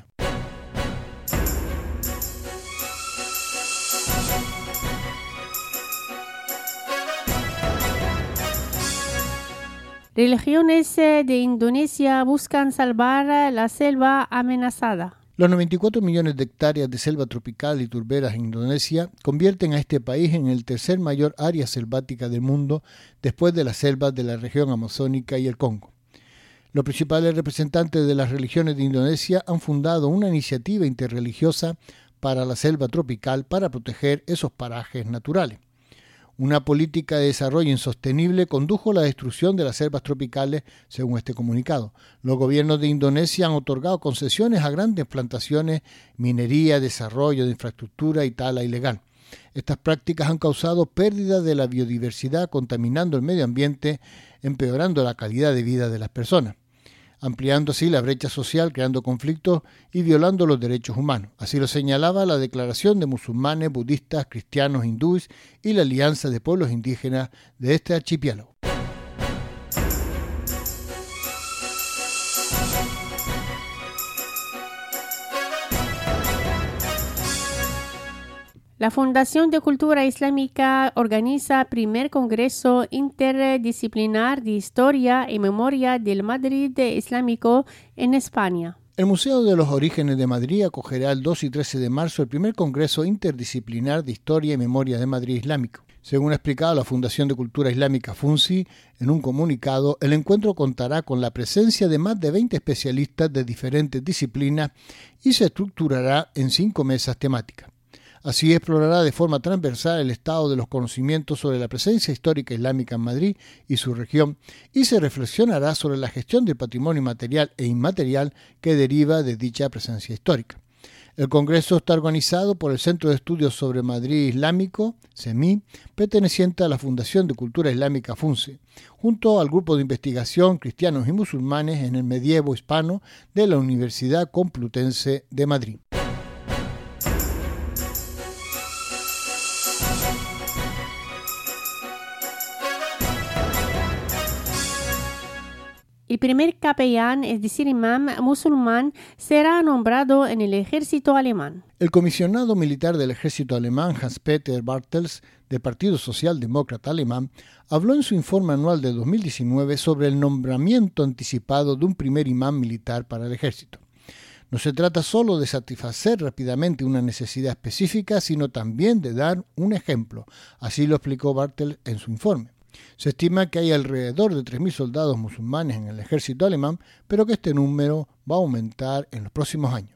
Religiones de Indonesia buscan salvar la selva amenazada. Los 94 millones de hectáreas de selva tropical y turberas en Indonesia convierten a este país en el tercer mayor área selvática del mundo después de las selvas de la región amazónica y el Congo. Los principales representantes de las religiones de Indonesia han fundado una iniciativa interreligiosa para la selva tropical para proteger esos parajes naturales. Una política de desarrollo insostenible condujo a la destrucción de las selvas tropicales, según este comunicado. Los gobiernos de Indonesia han otorgado concesiones a grandes plantaciones, minería, desarrollo de infraestructura y tala ilegal. Estas prácticas han causado pérdida de la biodiversidad, contaminando el medio ambiente, empeorando la calidad de vida de las personas, ampliando así la brecha social, creando conflictos y violando los derechos humanos. Así lo señalaba la Declaración de Musulmanes, Budistas, Cristianos, Hindúes y la Alianza de Pueblos Indígenas de este archipiélago. La Fundación de Cultura Islámica organiza primer Congreso Interdisciplinar de Historia y Memoria del Madrid Islámico en España. El Museo de los Orígenes de Madrid acogerá el 2 y 13 de marzo el primer Congreso Interdisciplinar de Historia y Memoria de Madrid Islámico. Según ha explicado la Fundación de Cultura Islámica FUNSI en un comunicado, el encuentro contará con la presencia de más de 20 especialistas de diferentes disciplinas y se estructurará en 5 mesas temáticas. Así explorará de forma transversal el estado de los conocimientos sobre la presencia histórica islámica en Madrid y su región y se reflexionará sobre la gestión del patrimonio material e inmaterial que deriva de dicha presencia histórica. El Congreso está organizado por el Centro de Estudios sobre Madrid Islámico, CEMI, perteneciente a la Fundación de Cultura Islámica FUNSI, junto al Grupo de Investigación Cristianos y Musulmanes en el Medievo Hispano de la Universidad Complutense de Madrid. El El primer capellán, es decir, imán musulmán, será nombrado en el ejército alemán. El comisionado militar del ejército alemán, Hans-Peter Bartels, del Partido Socialdemócrata Alemán, habló en su informe anual de 2019 sobre el nombramiento anticipado de un primer imán militar para el ejército. No se trata solo de satisfacer rápidamente una necesidad específica, sino también de dar un ejemplo. Así lo explicó Bartels en su informe. Se estima que hay alrededor de 3.000 soldados musulmanes en el ejército alemán, pero que este número va a aumentar en los próximos años.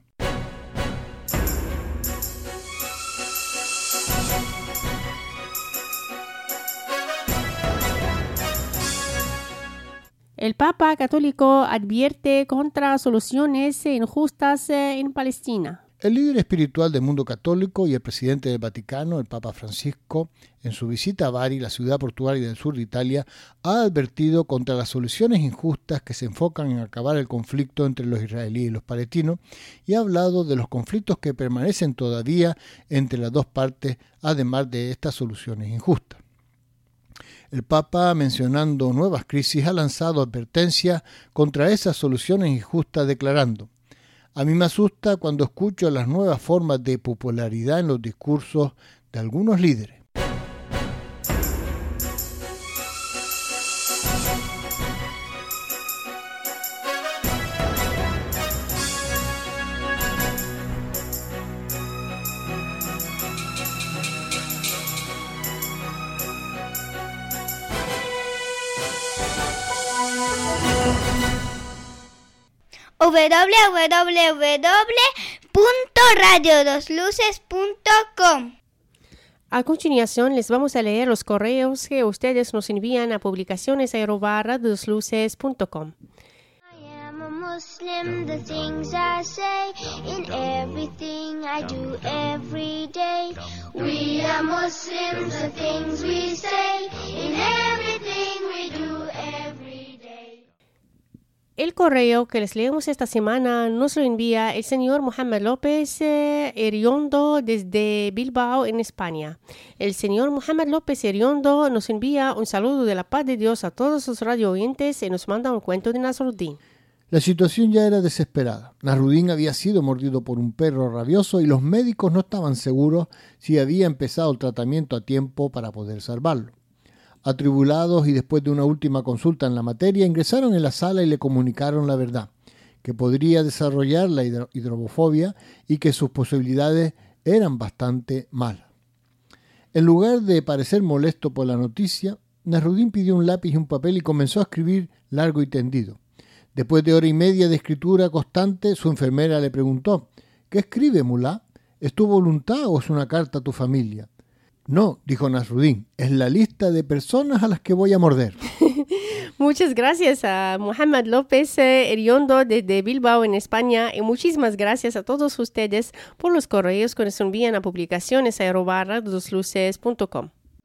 El Papa Católico advierte contra soluciones injustas en Palestina. El líder espiritual del mundo católico y el presidente del Vaticano, el Papa Francisco, en su visita a Bari, la ciudad portuaria del sur de Italia, ha advertido contra las soluciones injustas que se enfocan en acabar el conflicto entre los israelíes y los palestinos y ha hablado de los conflictos que permanecen todavía entre las dos partes, además de estas soluciones injustas. El Papa, mencionando nuevas crisis, ha lanzado advertencias contra esas soluciones injustas, declarando: a mí me asusta cuando escucho las nuevas formas de popularidad en los discursos de algunos líderes. www.radiodosluces.com. A continuación les vamos a leer los correos que ustedes nos envían a publicaciones@radiodosluces.com. Muslim, the things I say in everything I do every day. We are Muslims, the things we say in everything we do every day. El correo que les leemos esta semana nos lo envía el señor Mohamed López Eriondo desde Bilbao, en España. El señor Mohamed López Eriondo nos envía un saludo de la paz de Dios a todos sus radio oyentes y nos manda un cuento de Nasruddin. La situación ya era desesperada. Nasruddin había sido mordido por un perro rabioso y los médicos no estaban seguros si había empezado el tratamiento a tiempo para poder salvarlo. Atribulados y después de una última consulta en la materia, ingresaron en la sala y le comunicaron la verdad, que podría desarrollar la hidrofobia y que sus posibilidades eran bastante malas. En lugar de parecer molesto por la noticia, Nasruddin pidió un lápiz y un papel y comenzó a escribir largo y tendido. Después de hora y media de escritura constante, su enfermera le preguntó: ¿qué escribe, mulá? ¿Es tu voluntad o es una carta a tu familia? No, dijo Nasruddin, es la lista de personas a las que voy a morder. Muchas gracias a Mohamed López Eriondo desde Bilbao, en España, y muchísimas gracias a todos ustedes por los correos que nos envían a publicaciones@radiodosluces.com.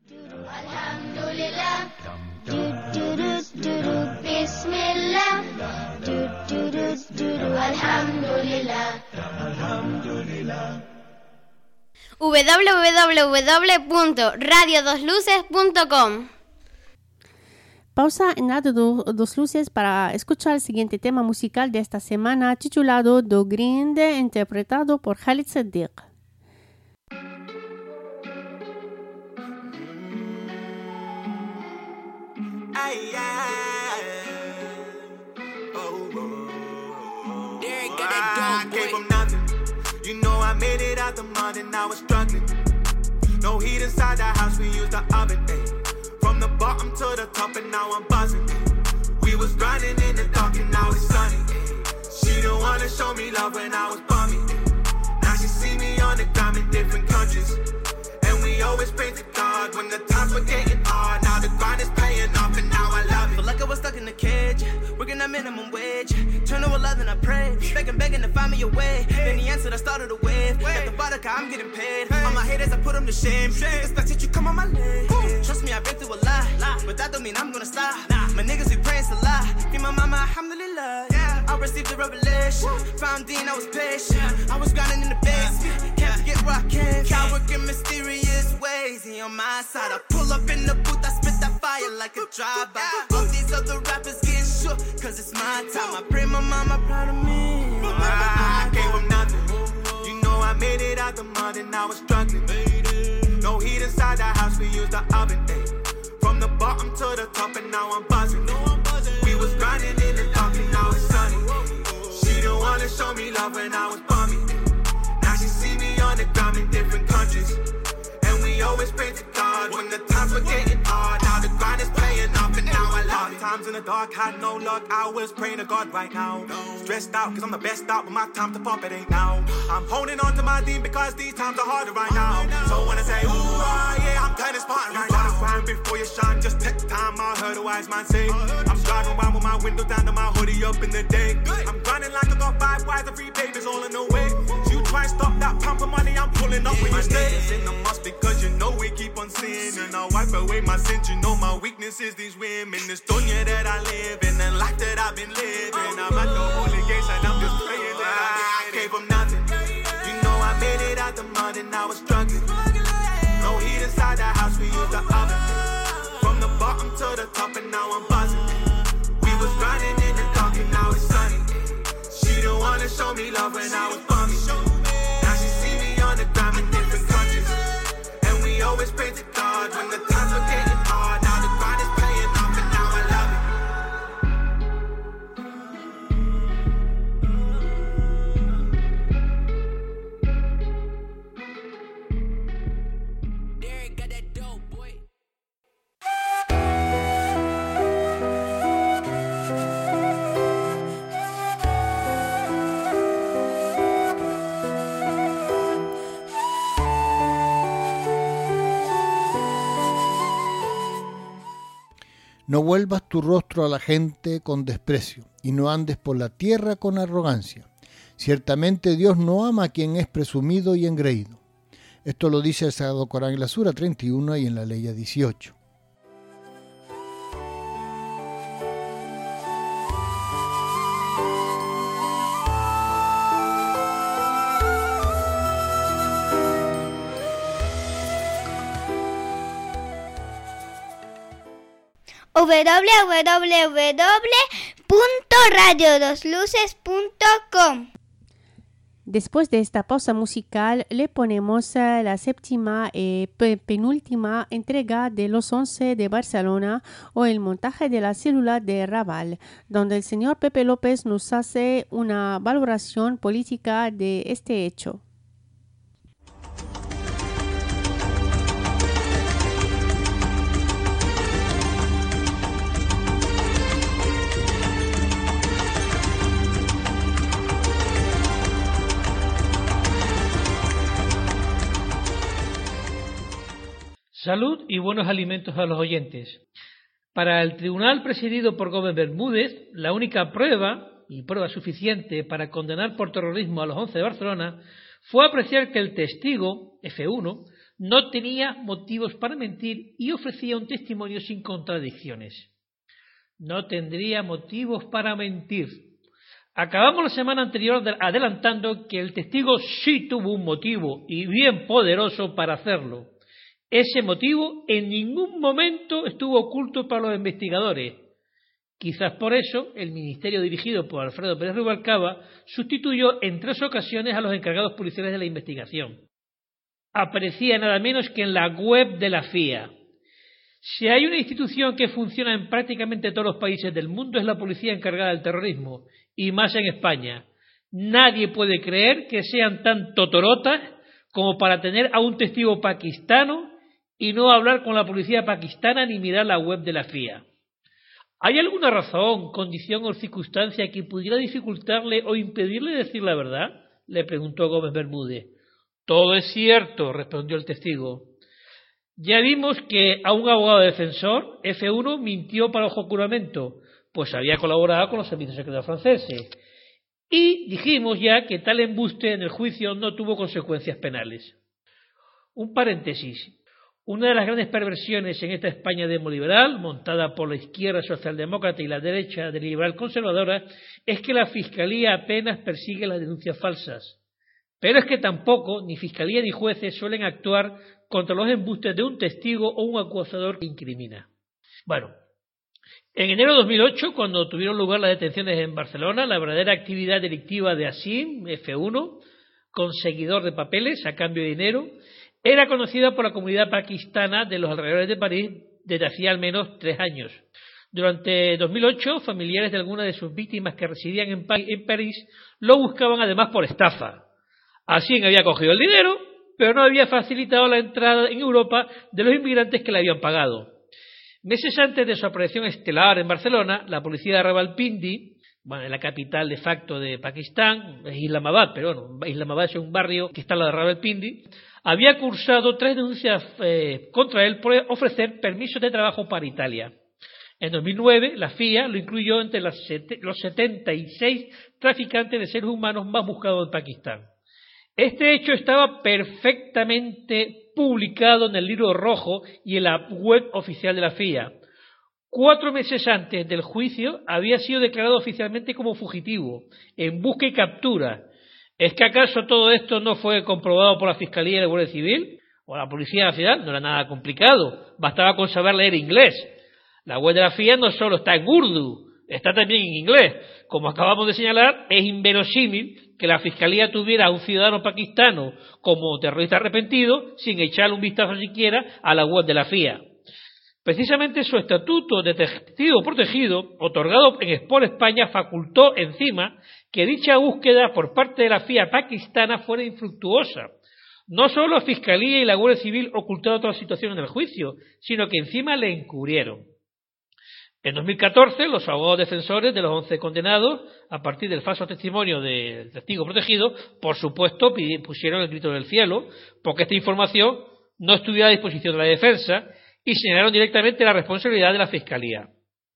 www.radiodosluces.com. Pausa en Radio Dos Luces para escuchar el siguiente tema musical de esta semana, titulado Do Grind, interpretado por Khalid Siddiq. I came from nothing. You know I made it out the mud and I was struggling. No heat inside the house, we used the oven. From the bottom to the top and now I'm buzzing. We was grinding in the dark and now it's sunny. She don't wanna show me love when I was bumming. Now she see me on the gram in different countries. And we always pray to God when the times were getting hard. Now the grind is paying off and now I love it. Feel like I was stuck in a cage, working at minimum wage. Turn to 11, I pray, begging to find me a way. Then he answered, I started a wave. Got the vodka, I'm getting paid. All my haters, I put them to shame. Expect that you come on my lane. Trust me, I've been through a lot, but that don't mean I'm gonna stop. My niggas be praying a lot. Feed my mama, alhamdulillah. I received the revelation. Found Dean, I was patient. I was grinding in the basement. Can't forget where I came. God working mysterious ways. He on my side. I pull up in the booth, I spit that fire like a drive-by. All these other rappers getting shook, cause it's my my time. I pray my mama proud of me. I came from nothing. You know I made it out the mud and I was struggling. No heat inside the house, we used the oven. From the bottom to the top and now I'm buzzing. We was grinding in the dark and now it's sunny. She didn't wanna show me love when I was bummy. Now she see me on the ground in different countries. And we always pray to God when the times were getting hard. Now the grind is paying off and now I love it. Times in the dark, had no luck, I was praying to God right now. Stressed out, cause I'm the best out, but my time to pop it ain't now. I'm holding on to my dream because these times are harder right now. So when I say, ooh, yeah, I'm turning Spartan right now. You gotta grind before you shine, just take time, I heard a wise man say. I'm driving around with my window down to my hoodie up in the day. I'm grinding like I got 5 wives and 3 babies all in the way. So you try and stop that pump of money, I'm pulling up when you stay. In the must because you know we keep on sinning. I'll wipe away my sins, you know my weakness is these women. This dunya that I live in, the life that I've been living. I'm at the holy gates and I'm just praying that I came from nothing. You know I made it out the mud and I was struggling. No heat inside the house, we used the oven. From the bottom to the top and now I'm buzzing. We was grinding in the dark and now it's sunny. She didn't wanna show me love when I was bummy. Now she see me on the ground in different countries. And we always pray to God when the times are getting hard. Now the grind is paying off and now I love it. No vuelvas tu rostro a la gente con desprecio, y no andes por la tierra con arrogancia. Ciertamente Dios no ama a quien es presumido y engreído. Esto lo dice el Sagrado Corán en la Sura 31 y en la Ley 18. www.radiodosluces.com. Después de esta pausa musical, le ponemos la séptima y penúltima entrega de Los 11 de Barcelona o el montaje de la célula de Raval, donde el señor Pepe López nos hace una valoración política de este hecho. Salud y buenos alimentos a los oyentes. Para el tribunal presidido por Gómez Bermúdez, la única prueba, y prueba suficiente para condenar por terrorismo a los 11 de Barcelona, fue apreciar que el testigo, F1, no tenía motivos para mentir y ofrecía un testimonio sin contradicciones. No tendría motivos para mentir. Acabamos la semana anterior adelantando que el testigo sí tuvo un motivo, y bien poderoso, para hacerlo. Ese motivo en ningún momento estuvo oculto para los investigadores. Quizás por eso el ministerio dirigido por Alfredo Pérez Rubalcaba sustituyó en 3 ocasiones a los encargados policiales de la investigación. Aparecía nada menos que en la web de la FIA. Si hay una institución que funciona en prácticamente todos los países del mundo es la policía encargada del terrorismo, y más en España. Nadie puede creer que sean tan totorotas como para tener a un testigo paquistano y no hablar con la policía paquistana ni mirar la web de la FIA. ¿Hay alguna razón, condición o circunstancia que pudiera dificultarle o impedirle decir la verdad?, le preguntó Gómez Bermúdez. Todo es cierto, respondió el testigo. Ya vimos que a un abogado defensor, F1, mintió para bajo juramento, pues había colaborado con los servicios secretos franceses. Y dijimos ya que tal embuste en el juicio no tuvo consecuencias penales. Un paréntesis. Una de las grandes perversiones en esta España demoliberal, montada por la izquierda socialdemócrata y la derecha liberal conservadora, es que la Fiscalía apenas persigue las denuncias falsas. Pero es que tampoco, ni Fiscalía ni jueces suelen actuar contra los embustes de un testigo o un acusador que incrimina. Bueno, En enero de 2008, cuando tuvieron lugar las detenciones en Barcelona, la verdadera actividad delictiva de Asim, F1, conseguidor de papeles a cambio de dinero, era conocida por la comunidad pakistana de los alrededores de París desde hacía al menos 3 años. Durante 2008, familiares de algunas de sus víctimas que residían en París lo buscaban además por estafa. Asim había cogido el dinero, pero no había facilitado la entrada en Europa de los inmigrantes que le habían pagado. Meses antes de su aparición estelar en Barcelona, la policía de Rawalpindi, en la capital de facto de Pakistán, es Islamabad, pero bueno, Islamabad es un barrio que está al lado de Rawalpindi, había cursado 3 denuncias contra él por ofrecer permisos de trabajo para Italia. En 2009, la FIA lo incluyó entre los 76 traficantes de seres humanos más buscados de Pakistán. Este hecho estaba perfectamente publicado en el libro rojo y en la web oficial de la FIA. 4 meses antes del juicio había sido declarado oficialmente como fugitivo, en busca y captura. ¿Es que acaso todo esto no fue comprobado por la Fiscalía y la Guardia Civil? ¿O la Policía de la Ciudad? No era nada complicado, bastaba con saber leer inglés. La web de la FIA no solo está en urdu, está también en inglés. Como acabamos de señalar, es inverosímil que la Fiscalía tuviera a un ciudadano pakistano como terrorista arrepentido sin echarle un vistazo siquiera a la web de la FIA. Precisamente su estatuto de testigo protegido, otorgado en Expor España, facultó encima que dicha búsqueda por parte de la FIA pakistana fuera infructuosa. No solo la Fiscalía y la Guardia Civil ocultaron toda la situación en el juicio, sino que encima le encubrieron. En 2014, los abogados defensores de los 11 condenados, a partir del falso testimonio del testigo protegido, por supuesto pusieron el grito en el cielo, porque esta información no estuviera a disposición de la defensa, y señalaron directamente la responsabilidad de la Fiscalía.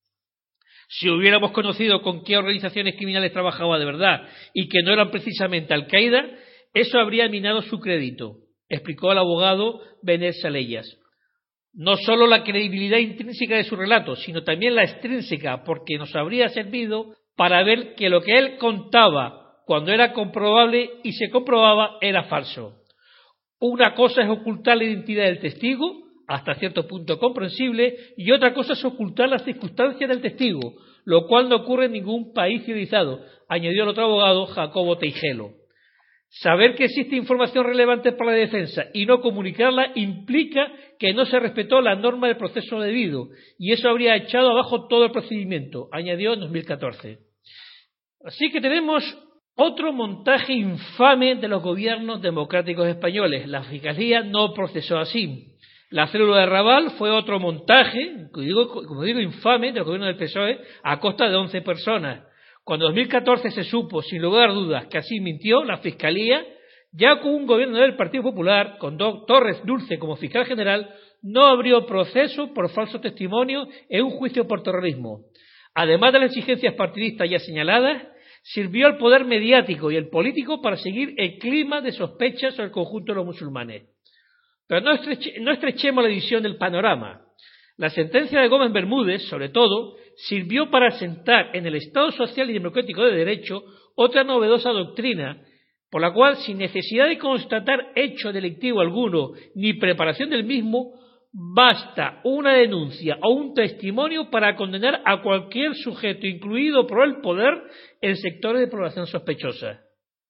Si hubiéramos conocido con qué organizaciones criminales trabajaba de verdad y que no eran precisamente Al-Qaeda, eso habría minado su crédito, explicó el abogado Benet Saleyas. No solo la credibilidad intrínseca de su relato, sino también la extrínseca, porque nos habría servido para ver que lo que él contaba cuando era comprobable y se comprobaba era falso. Una cosa es ocultar la identidad del testigo, hasta cierto punto comprensible, y otra cosa es ocultar las circunstancias del testigo, lo cual no ocurre en ningún país civilizado, añadió el otro abogado, Jacobo Teijelo. Saber que existe información relevante para la defensa y no comunicarla implica que no se respetó la norma del proceso debido, y eso habría echado abajo todo el procedimiento, añadió en 2014. Así que tenemos otro montaje infame de los gobiernos democráticos españoles. La Fiscalía no procesó así. La célula de Raval fue otro montaje, como digo, infame del gobierno del PSOE a costa de 11 personas. Cuando en 2014 se supo, sin lugar a dudas, que así mintió, la Fiscalía, ya con un gobierno del Partido Popular, con Torres Dulce como fiscal general, no abrió proceso por falso testimonio en un juicio por terrorismo. Además de las exigencias partidistas ya señaladas, sirvió al poder mediático y el político para seguir el clima de sospechas sobre el conjunto de los musulmanes. Pero no estrechemos la visión del panorama. La sentencia de Gómez Bermúdez, sobre todo, sirvió para asentar en el Estado social y democrático de derecho otra novedosa doctrina, por la cual, sin necesidad de constatar hecho delictivo alguno ni preparación del mismo, basta una denuncia o un testimonio para condenar a cualquier sujeto, incluido por el poder, en sectores de población sospechosa.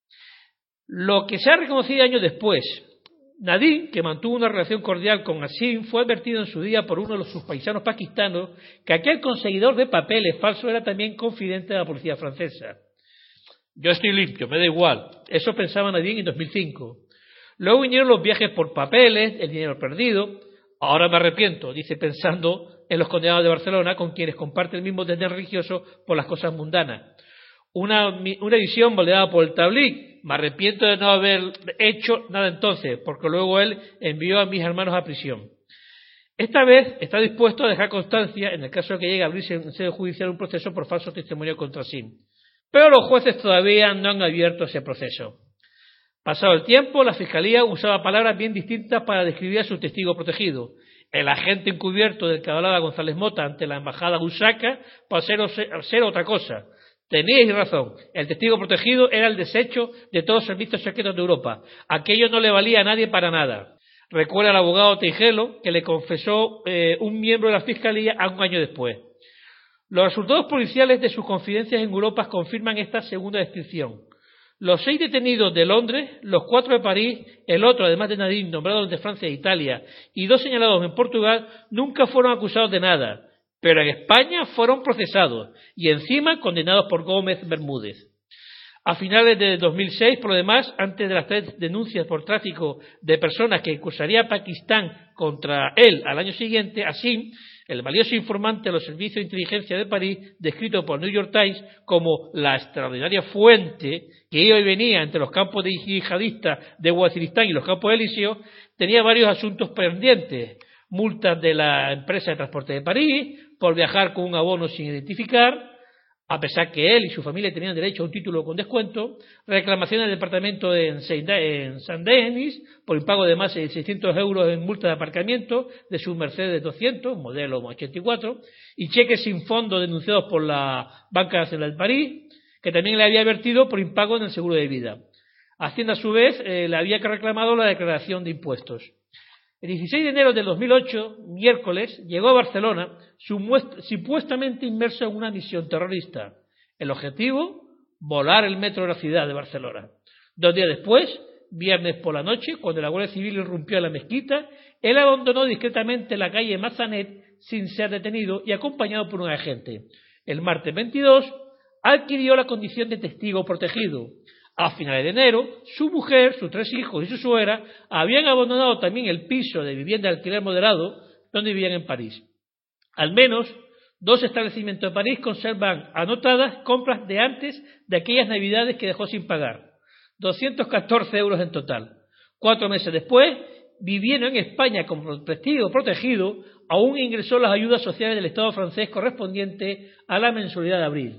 Lo que se ha reconocido años después, Nadim, que mantuvo una relación cordial con Asim, fue advertido en su día por uno de sus paisanos pakistanos que aquel conseguidor de papeles falsos era también confidente de la policía francesa. Yo estoy limpio, me da igual. Eso pensaba Nadim en 2005. Luego vinieron los viajes por papeles, el dinero perdido. Ahora me arrepiento, dice, pensando en los condenados de Barcelona, con quienes comparte el mismo desdén religioso por las cosas mundanas. Una visión moldeada por el tabligh. Me arrepiento de no haber hecho nada entonces, porque luego él envió a mis hermanos a prisión. Esta vez está dispuesto a dejar constancia, en el caso de que llegue a abrirse en sede judicial un proceso por falso testimonio contra Sim. Pero los jueces todavía no han abierto ese proceso. Pasado el tiempo, la Fiscalía usaba palabras bien distintas para describir a su testigo protegido. El agente encubierto del que hablaba González Mota ante la embajada husaca para ser otra cosa. Teníais razón, el testigo protegido era el desecho de todos los servicios secretos de Europa. Aquello no le valía a nadie para nada. Recuerda el abogado Teijelo que le confesó un miembro de la Fiscalía a un año después. Los resultados policiales de sus confidencias en Europa confirman esta segunda descripción. Los 6 detenidos de Londres, los 4 de París, el otro, además de Nadim, nombrados de Francia e Italia, y 2 señalados en Portugal, nunca fueron acusados de nada, pero en España fueron procesados y encima condenados por Gómez Bermúdez. A finales de 2006, por lo demás, antes de las 3 denuncias por tráfico de personas que acusaría a Pakistán contra él al año siguiente, así, el valioso informante de los servicios de inteligencia de París, descrito por New York Times como la extraordinaria fuente que iba y venía entre los campos de yihadistas de Waziristán y los campos elíseos, tenía varios asuntos pendientes: multas de la empresa de transporte de París por viajar con un abono sin identificar, a pesar que él y su familia tenían derecho a un título con descuento, reclamaciones del departamento en Saint-Denis por impago de más de 600 euros en multa de aparcamiento de su Mercedes 200, modelo 84, y cheques sin fondo denunciados por la Banca Nacional de París, que también le había advertido por impago en el seguro de vida. Hacienda, a su vez, le había reclamado la declaración de impuestos. El 16 de enero del 2008, miércoles, llegó a Barcelona, supuestamente inmerso en una misión terrorista. El objetivo, volar el metro de la ciudad de Barcelona. 2 días después, viernes por la noche, cuando la Guardia Civil irrumpió en la mezquita, él abandonó discretamente la calle Massanet sin ser detenido y acompañado por un agente. El martes 22, adquirió la condición de testigo protegido. A finales de enero, su mujer, sus 3 hijos y su suegra habían abandonado también el piso de vivienda de alquiler moderado donde vivían en París. Al menos 2 establecimientos de París conservan anotadas compras de antes de aquellas navidades que dejó sin pagar. 214 euros en total. 4 meses después, viviendo en España como testigo protegido, aún ingresó las ayudas sociales del Estado francés correspondiente a la mensualidad de abril.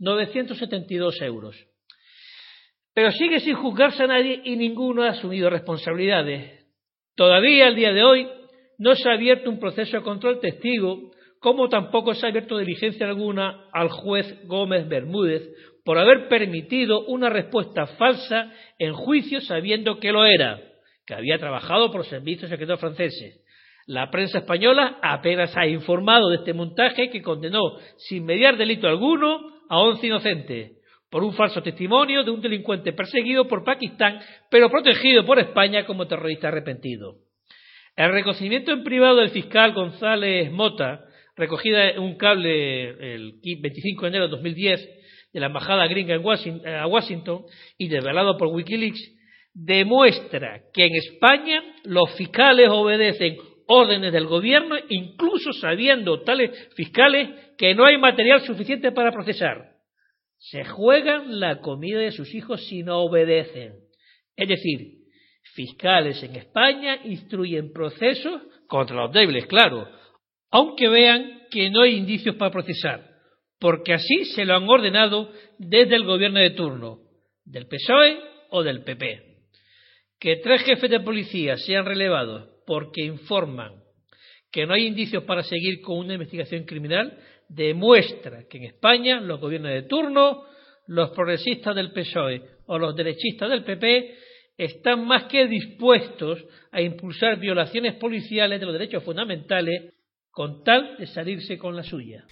972 euros. Pero sigue sin juzgarse a nadie y ninguno ha asumido responsabilidades. Todavía, al día de hoy, no se ha abierto un proceso contra el testigo, como tampoco se ha abierto diligencia alguna al juez Gómez Bermúdez por haber permitido una respuesta falsa en juicio sabiendo que lo era, que había trabajado por los servicios secretos franceses. La prensa española apenas ha informado de este montaje que condenó sin mediar delito alguno a 11 inocentes, por un falso testimonio de un delincuente perseguido por Pakistán, pero protegido por España como terrorista arrepentido. El reconocimiento en privado del fiscal González Mota, recogida en un cable el 25 de enero de 2010 de la embajada gringa a Washington y desvelado por Wikileaks, demuestra que en España los fiscales obedecen órdenes del gobierno, incluso sabiendo tales fiscales que no hay material suficiente para procesar. Se juegan la comida de sus hijos si no obedecen. Es decir, fiscales en España instruyen procesos contra los débiles, claro, aunque vean que no hay indicios para procesar, porque así se lo han ordenado desde el gobierno de turno, del PSOE o del PP. Que 3 jefes de policía sean relevados porque informan que no hay indicios para seguir con una investigación criminal demuestra que en España los gobiernos de turno, los progresistas del PSOE o los derechistas del PP están más que dispuestos a impulsar violaciones policiales de los derechos fundamentales con tal de salirse con la suya.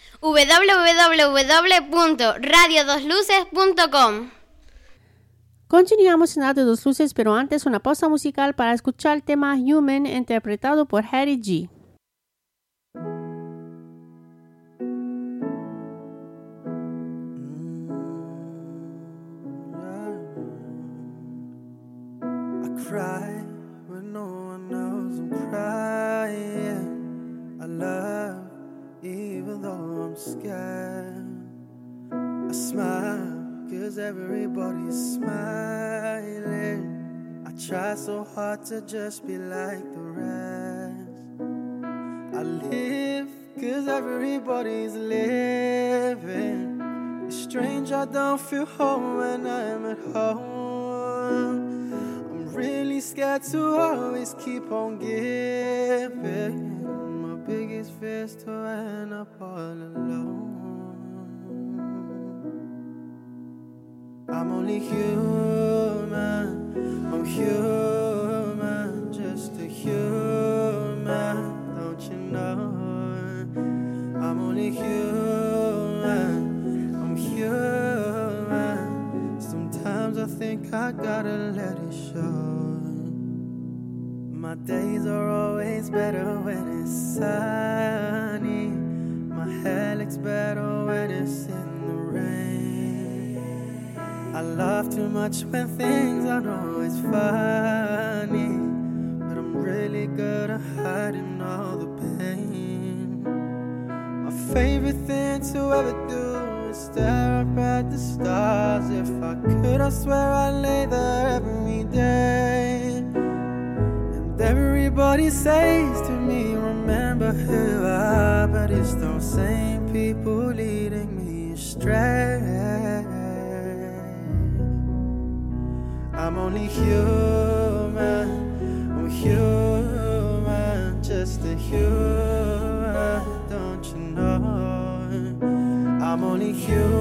www.radio2luces.com. Continuamos en Radio Dos Luces, pero antes una pausa musical para escuchar el tema Human interpretado por Harry G. Cry when no one knows I'm crying. I love even though I'm scared. I smile cause everybody's smiling. I try so hard to just be like the rest. I live cause everybody's living. It's strange I don't feel home when I'm at home. Really scared to always keep on giving. My biggest fear is to end up all alone. I'm only human, I'm human, just a human, don't you know? I'm only human. gotta let it show. My days are always better when it's sunny. My hair looks better when it's in the rain. I laugh too much when things aren't always funny, but I'm really good at hiding all the pain. My favorite thing to ever do is stare up at the stars. If I could, I swear I'd lay there every day. And everybody says to me, remember who I are, but it's those same people leading me astray. I'm only human, I'm human, just a human, don't you know? I'm only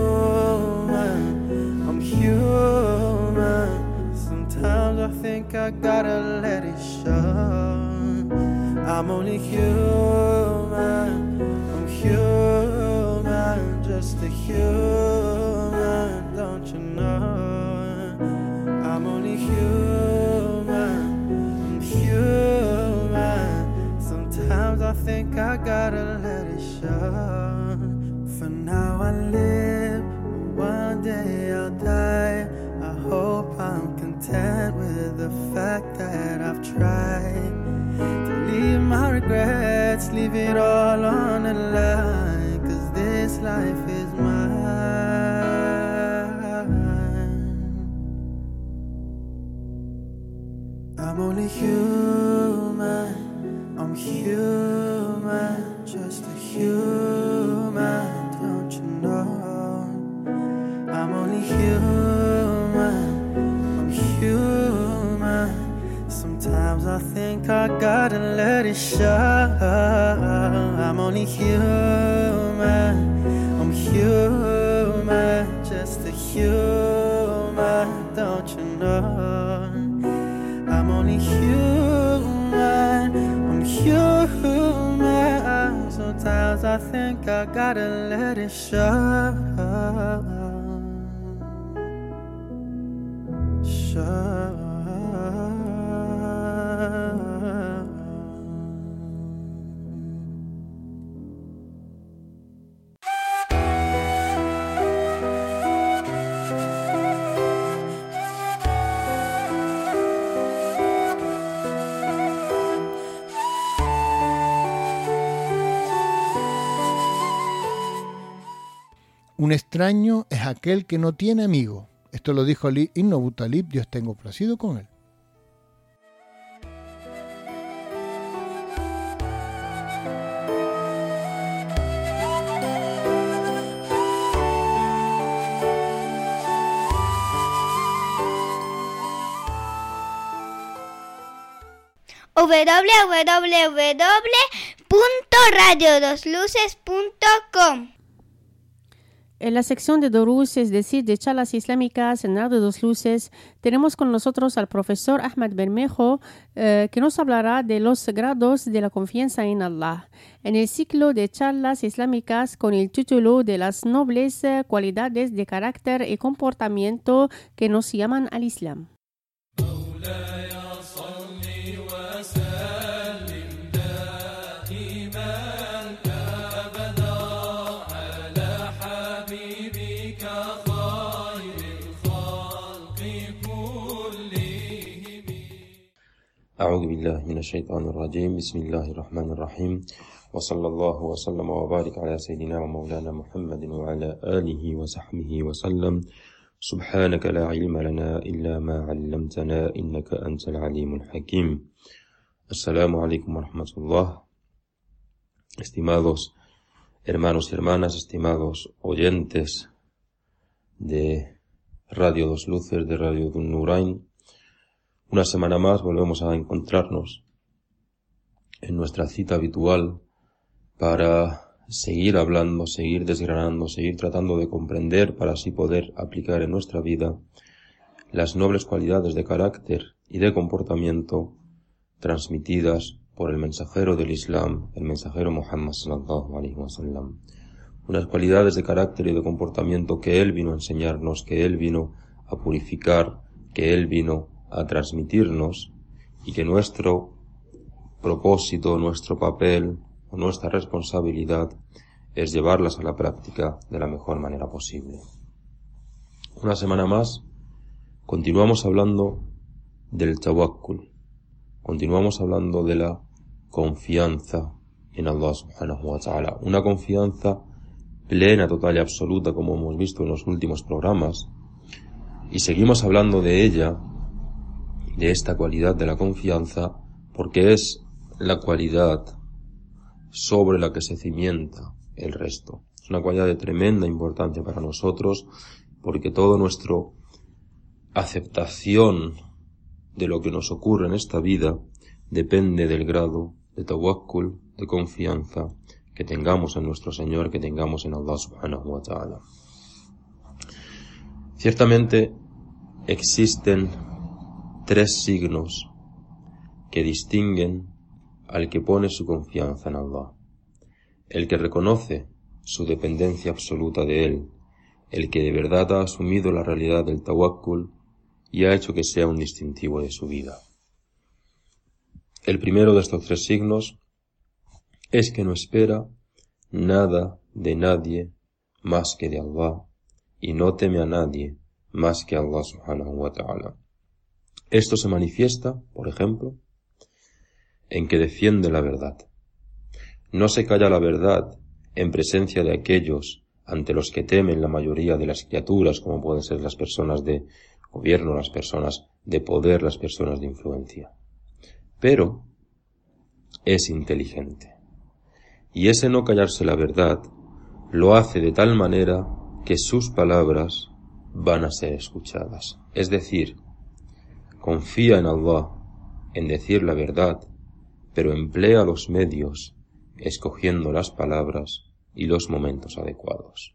human, I'm human. Sometimes I think I gotta let it show. I'm only human, I'm human, just a human, don't you know? I'm only human, I'm human. Sometimes I think I gotta let it show. For now I live, one day I'll die. I hope I'm content with the fact that I've tried to leave my regrets, leave it all on the line, 'cause this life is mine. I'm only human, I'm human, just a human, don't you know? I'm only human, I'm human. Sometimes I think I gotta let it show. I'm only human, I'm human, just a human, don't you know? I'm only human, I'm human. Sometimes I think I gotta let it show. Un extraño es aquel que no tiene amigo. Esto lo dijo Ali ibn Abu Talib, Dios tenga placido con él. www.radiodosluces.com. En la sección de Durús, es decir, de charlas islámicas en Radio Dos Luces, tenemos con nosotros al profesor Ahmad Bermejo, que nos hablará de los grados de la confianza en Allah, en el ciclo de charlas islámicas con el título de las nobles cualidades de carácter y comportamiento que nos llaman al Islam. أعوذ بالله من الشيطان الرجيم بسم الله الرحمن الرحيم وصلى الله وسلم وبارك على سيدنا ومولانا محمد وعلى آله وصحبه وسلم سبحانك لا علم لنا إلا ما علمتنا إنك أنت العليم الحكيم. السلام عليكم ورحمة الله. Estimados hermanos y hermanas, estimados oyentes de Radio Dos Luces, de Radio Dun Nurain, una semana más volvemos a encontrarnos en nuestra cita habitual para seguir hablando, seguir desgranando, seguir tratando de comprender para así poder aplicar en nuestra vida las nobles cualidades de carácter y de comportamiento transmitidas por el mensajero del Islam, el mensajero Muhammad sallallahu alaihi wasallam. Unas cualidades de carácter y de comportamiento que él vino a enseñarnos, que él vino a purificar que Él vino a transmitirnos y que nuestro propósito, nuestro papel o nuestra responsabilidad es llevarlas a la práctica de la mejor manera posible. Una semana más continuamos hablando del tawakkul, continuamos hablando de la confianza en Allah subhanahu wa ta'ala, una confianza plena, total y absoluta, como hemos visto en los últimos programas, y seguimos hablando de ella, de esta cualidad de la confianza, porque es la cualidad sobre la que se cimienta el resto. Es una cualidad de tremenda importancia para nosotros, porque toda nuestra aceptación de lo que nos ocurre en esta vida depende del grado de tawakkul, de confianza que tengamos en nuestro Señor, que tengamos en Allah subhanahu wa ta'ala. Ciertamente existen 3 signos que distinguen al que pone su confianza en Allah: el que reconoce su dependencia absoluta de Él, el que de verdad ha asumido la realidad del tawakkul y ha hecho que sea un distintivo de su vida. El primero de estos 3 signos es que no espera nada de nadie más que de Allah y no teme a nadie más que a Allah subhanahu wa ta'ala. Esto se manifiesta, por ejemplo, en que defiende la verdad. No se calla la verdad en presencia de aquellos ante los que temen la mayoría de las criaturas, como pueden ser las personas de gobierno, las personas de poder, las personas de influencia. Pero es inteligente. Y ese no callarse la verdad lo hace de tal manera que sus palabras van a ser escuchadas. Es decir, confía en Allah, en decir la verdad, pero emplea los medios, escogiendo las palabras y los momentos adecuados.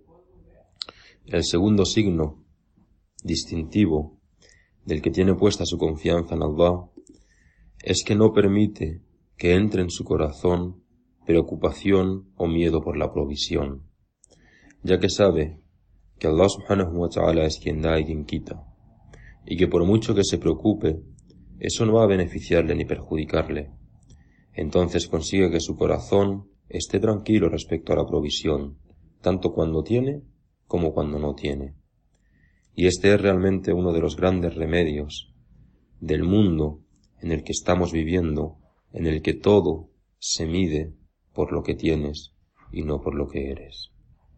El segundo signo distintivo del que tiene puesta su confianza en Allah es que no permite que entre en su corazón preocupación o miedo por la provisión, ya que sabe que Allah subhanahu wa ta'ala es quien da y quien quita, y que por mucho que se preocupe, eso no va a beneficiarle ni perjudicarle. Entonces consigue que su corazón esté tranquilo respecto a la provisión, tanto cuando tiene como cuando no tiene. Y este es realmente uno de los grandes remedios del mundo en el que estamos viviendo, en el que todo se mide por lo que tienes y no por lo que eres.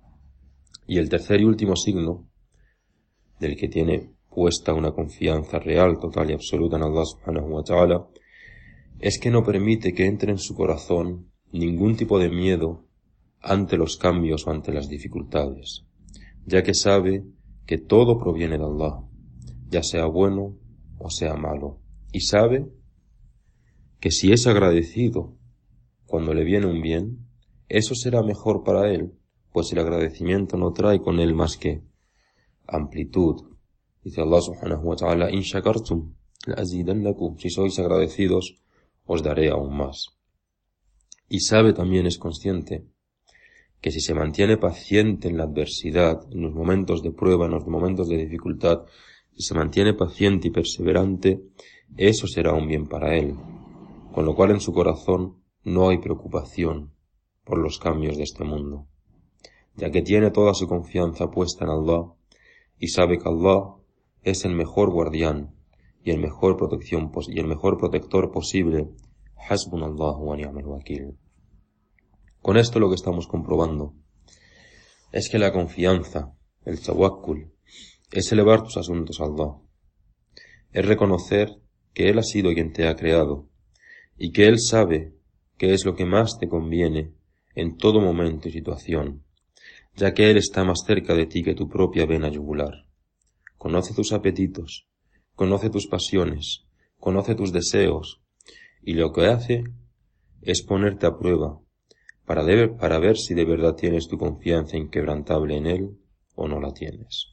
Y el tercer y último signo del que tiene puesta una confianza real, total y absoluta en Allah subhanahu wa ta'ala es que no permite que entre en su corazón ningún tipo de miedo ante los cambios o ante las dificultades, ya que sabe que todo proviene de Allah, ya sea bueno o sea malo, y sabe que si es agradecido cuando le viene un bien, eso será mejor para él, pues el agradecimiento no trae con él más que amplitud. Dice Allah subhanahu wa ta'ala: In shakartum la azidannakum, si sois agradecidos os daré aún más. Y sabe, también es consciente que si se mantiene paciente en la adversidad, en los momentos de prueba, en los momentos de dificultad, si se mantiene paciente y perseverante, eso será un bien para él, con lo cual en su corazón no hay preocupación por los cambios de este mundo, ya que tiene toda su confianza puesta en Allah y sabe que Allah es el mejor guardián y el mejor protector posible. Hasbunallahu wa ni'mal wakil. Con esto lo que estamos comprobando es que la confianza, el tawakkul, es elevar tus asuntos a Allah, es reconocer que Él ha sido quien te ha creado y que Él sabe qué es lo que más te conviene en todo momento y situación, ya que Él está más cerca de ti que tu propia vena yugular. Conoce tus apetitos, conoce tus pasiones, conoce tus deseos, y lo que hace es ponerte a prueba para ver si de verdad tienes tu confianza inquebrantable en Él o no la tienes.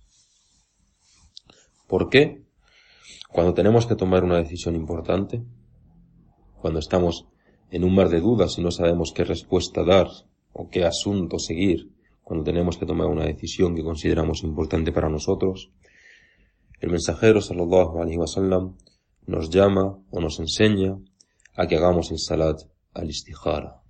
¿Por qué? Cuando tenemos que tomar una decisión importante, cuando estamos en un mar de dudas y no sabemos qué respuesta dar o qué asunto seguir, cuando tenemos que tomar una decisión que consideramos importante para nosotros, el mensajero sallallahu alaihi wasallam nos llama o nos enseña a que hagamos el salat al-istikhara.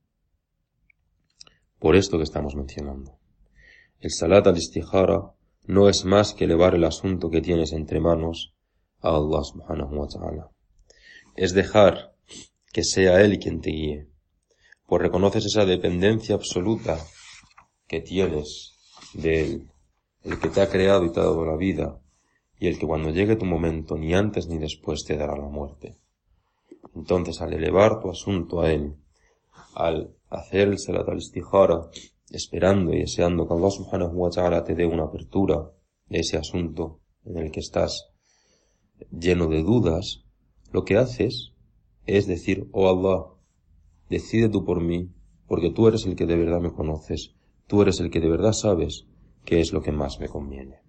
Por esto que estamos mencionando. El salat al-istikhara no es más que elevar el asunto que tienes entre manos a Allah subhanahu wa ta'ala. Es dejar que sea Él quien te guíe, pues reconoces esa dependencia absoluta que tienes de Él, el que te ha creado y te ha dado la vida, y el que cuando llegue tu momento, ni antes ni después, te dará la muerte. Entonces, al elevar tu asunto a Él, al hacer el salat al-istikhara, esperando y deseando que Allah subhanahu wa ta'ala te dé una apertura de ese asunto en el que estás lleno de dudas, lo que haces es decir: oh Allah, decide tú por mí, porque tú eres el que de verdad me conoces, tú eres el que de verdad sabes qué es lo que más me conviene.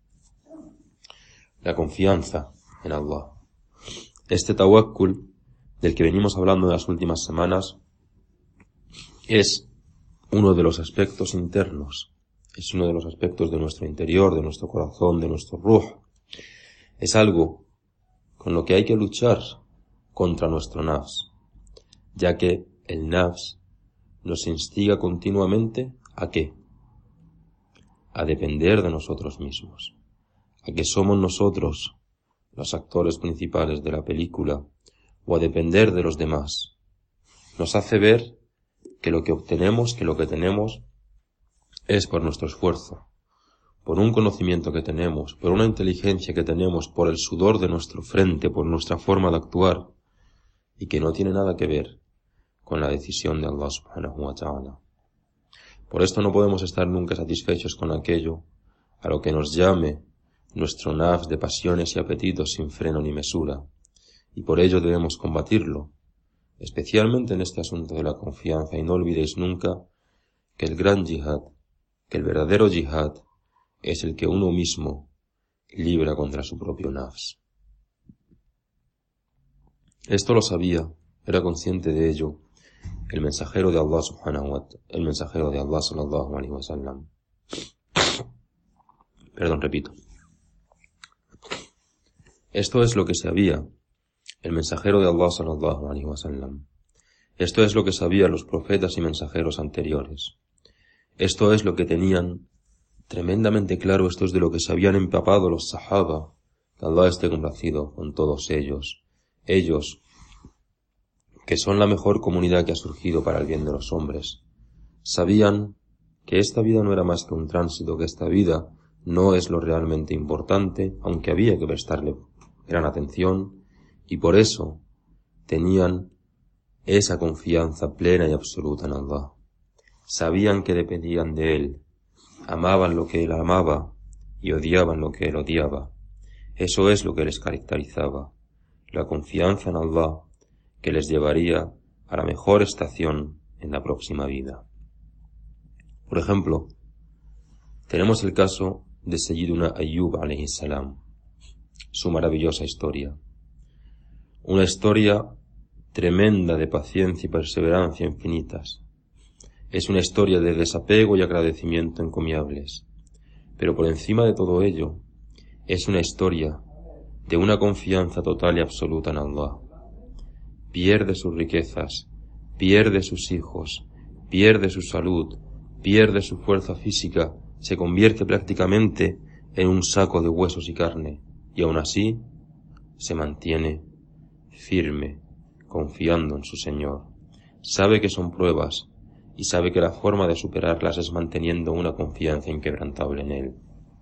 La confianza en Allah. Este tawakkul del que venimos hablando en las últimas semanas es uno de los aspectos internos, es uno de los aspectos de nuestro interior, de nuestro corazón, de nuestro ruh. Es algo con lo que hay que luchar contra nuestro nafs, ya que el nafs nos instiga continuamente ¿a qué? A depender de nosotros mismos, a que somos nosotros los actores principales de la película o a depender de los demás. Nos hace ver que lo que obtenemos, que lo que tenemos es por nuestro esfuerzo, por un conocimiento que tenemos, por una inteligencia que tenemos, por el sudor de nuestro frente, por nuestra forma de actuar, y que no tiene nada que ver con la decisión de Allah subhanahu wa ta'ala. Por esto no podemos estar nunca satisfechos con aquello a lo que nos llame nuestro nafs de pasiones y apetitos sin freno ni mesura, y por ello debemos combatirlo, especialmente en este asunto de la confianza, y no olvidéis nunca que el gran yihad, que el verdadero yihad, es el que uno mismo libra contra su propio nafs. Esto lo sabía, era consciente de ello, el mensajero de Allah subhanahu wa ta'ala, el mensajero de Allah sallallahu alaihi wasallam. Repito. Esto es lo que sabía el mensajero de Allah sallallahu alaihi wasallam. Esto es lo que sabían los profetas y mensajeros anteriores. Esto es lo que tenían tremendamente claro, esto es de lo que se habían empapado los sahaba, que Allah esté complacido con todos ellos. Ellos, que son la mejor comunidad que ha surgido para el bien de los hombres, sabían que esta vida no era más que un tránsito, que esta vida no es lo realmente importante, aunque había que prestarle gran atención, y por eso tenían esa confianza plena y absoluta en Allah. Sabían que dependían de Él, amaban lo que Él amaba y odiaban lo que Él odiaba. Eso es lo que les caracterizaba, la confianza en Allah, que les llevaría a la mejor estación en la próxima vida. Por ejemplo, tenemos el caso de Sayyiduna Ayyub alayhi salam, su maravillosa historia. Una historia tremenda de paciencia y perseverancia infinitas. Es una historia de desapego y agradecimiento encomiables. Pero por encima de todo ello, es una historia de una confianza total y absoluta en Allah. Pierde sus riquezas, pierde sus hijos, pierde su salud, pierde su fuerza física, se convierte prácticamente en un saco de huesos y carne, y aún así se mantiene firme, confiando en su Señor. Sabe que son pruebas, y sabe que la forma de superarlas es manteniendo una confianza inquebrantable en Él.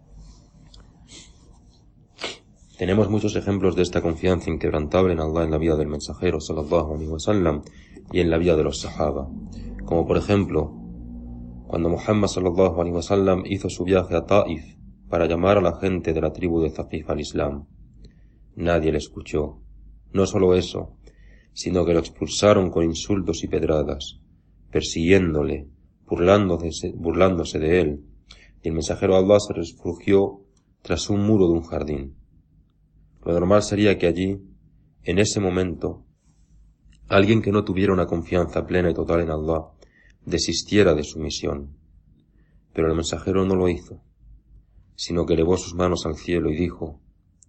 Tenemos muchos ejemplos de esta confianza inquebrantable en Allah en la vida del mensajero sallallahu alaihi wasallam y en la vida de los sahaba, como por ejemplo cuando Muhammad sallallahu alaihi wasallam hizo su viaje a Taif para llamar a la gente de la tribu de Thaqif al Islam. Nadie le escuchó. No solo eso, sino que lo expulsaron con insultos y pedradas, persiguiéndole, burlándose de él, y el mensajero de Allah se refugió tras un muro de un jardín. Lo normal sería que allí, en ese momento, alguien que no tuviera una confianza plena y total en Allah, desistiera de su misión. Pero el mensajero no lo hizo, sino que elevó sus manos al cielo y dijo: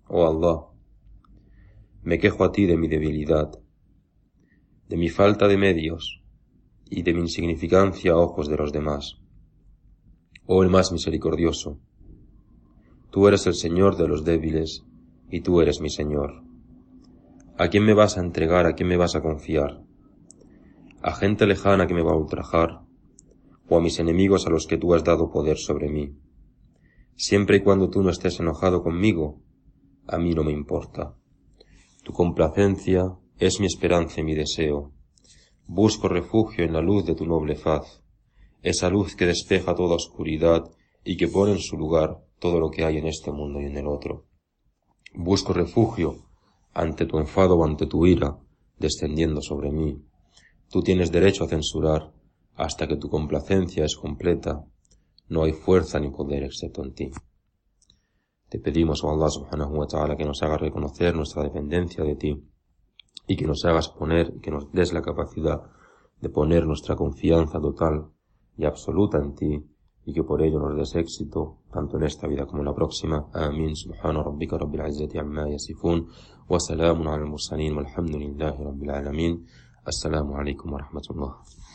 Oh Allah, me quejo a ti de mi debilidad, de mi falta de medios y de mi insignificancia a ojos de los demás. Oh el más misericordioso, tú eres el Señor de los débiles y tú eres mi Señor. ¿A quién me vas a entregar? ¿A quién me vas a confiar? ¿A gente lejana que me va a ultrajar? ¿O a mis enemigos a los que tú has dado poder sobre mí? Siempre y cuando tú no estés enojado conmigo, a mí no me importa. Tu complacencia es mi esperanza y mi deseo. Busco refugio en la luz de tu noble faz, esa luz que despeja toda oscuridad y que pone en su lugar todo lo que hay en este mundo y en el otro. Busco refugio ante tu enfado o ante tu ira, descendiendo sobre mí. Tú tienes derecho a censurar hasta que tu complacencia es completa. No hay fuerza ni poder excepto en ti. Te pedimos, oh Allah subhanahu wa ta'ala, que nos hagas reconocer nuestra dependencia de ti y que nos hagas que nos des la capacidad de poner nuestra confianza total y absoluta en ti y que por ello nos des éxito tanto en esta vida como en la próxima. Amin. Subhana rabbika rabbil izzati amma yasifun wa salamun ala al-mursalin walhamdulillahi rabbil alamin. Assalamu alaikum wa rahmatullah.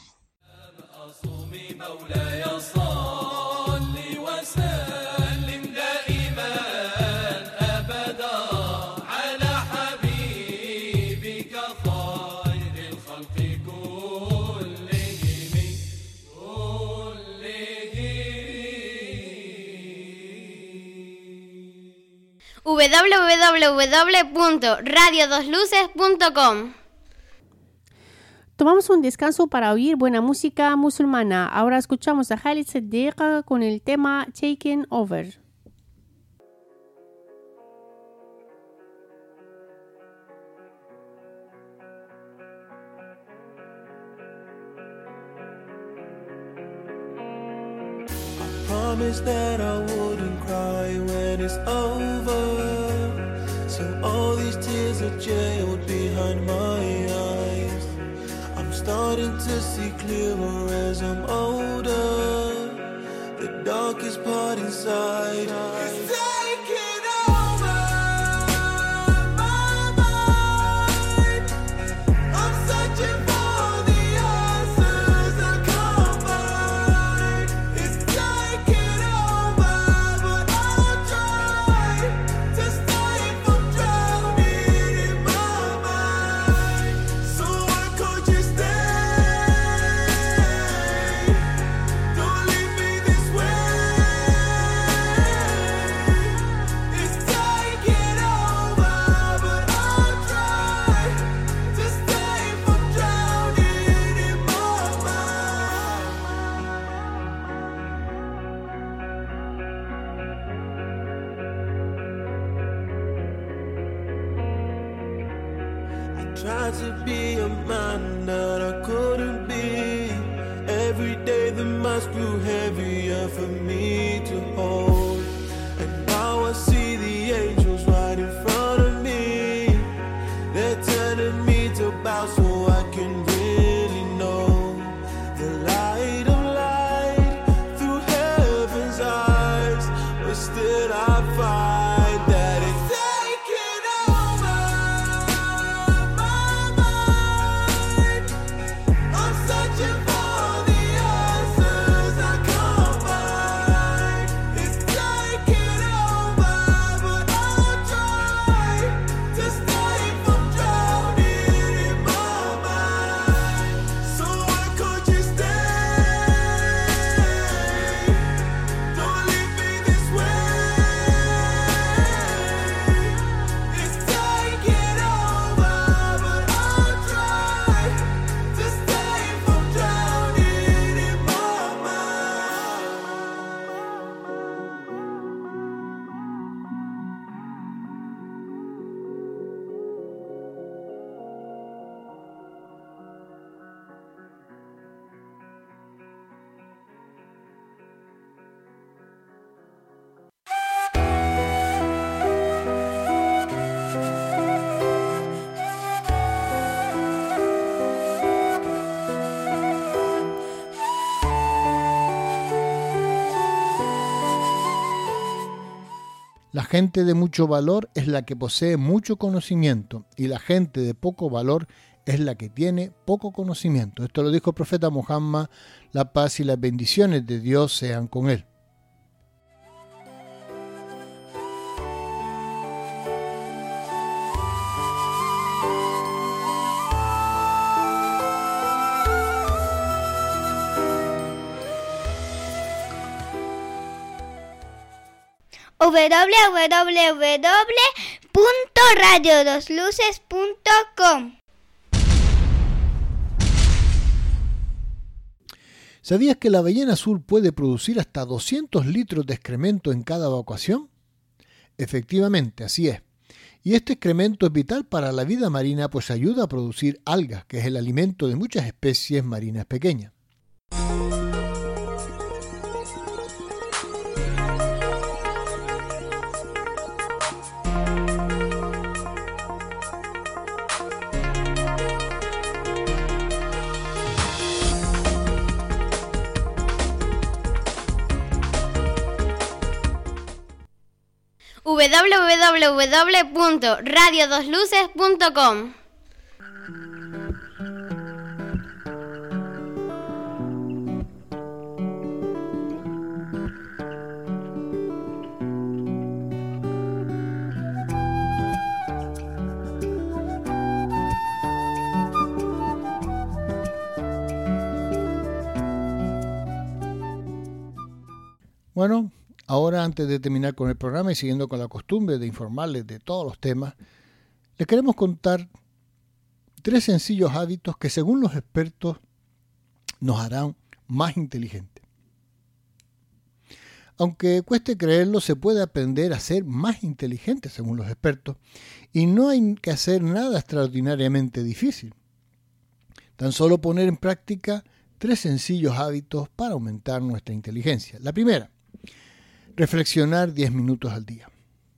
www.radiodosluces.com. Tomamos un descanso para oír buena música musulmana. Ahora escuchamos a Khalid Siddiq con el tema Taking Over. Promised that I wouldn't cry when it's over. So all these tears are jailed behind my eyes. I'm starting to see clearer as I'm older. The darkest part inside is taking over my mind. I'm searching for the answers I can't find. It's taking over, but I'll try to stay from drowning in my mind. So why can't you stay? Don't leave me this way. It's taking over, but I'll try to stay from drowning in my mind. I tried to be a man that I couldn't be. Every day the mask grew heavier for me to hold. And now I see the angels right in front of me. They're telling me to bow so I can really know the light of light through heaven's eyes. But still I find that it's taking over my mind. I'm searching for the answers I can't find. It's La gente de mucho valor es la que posee mucho conocimiento y la gente de poco valor es la que tiene poco conocimiento. Esto lo dijo el profeta Muhammad, la paz y las bendiciones de Dios sean con él. www.radiodosluces.com. ¿Sabías que la ballena azul puede producir hasta 200 litros de excremento en cada evacuación? Efectivamente, así es. Y este excremento es vital para la vida marina, pues ayuda a producir algas, que es el alimento de muchas especies marinas pequeñas. www.radiodosluces.com. Bueno, ahora antes de terminar con el programa y siguiendo con la costumbre de informarles de todos los temas, les queremos contar 3 sencillos hábitos que según los expertos nos harán más inteligentes. Aunque cueste creerlo, se puede aprender a ser más inteligente según los expertos y no hay que hacer nada extraordinariamente difícil. Tan solo poner en práctica 3 sencillos hábitos para aumentar nuestra inteligencia. La primera, reflexionar 10 minutos al día.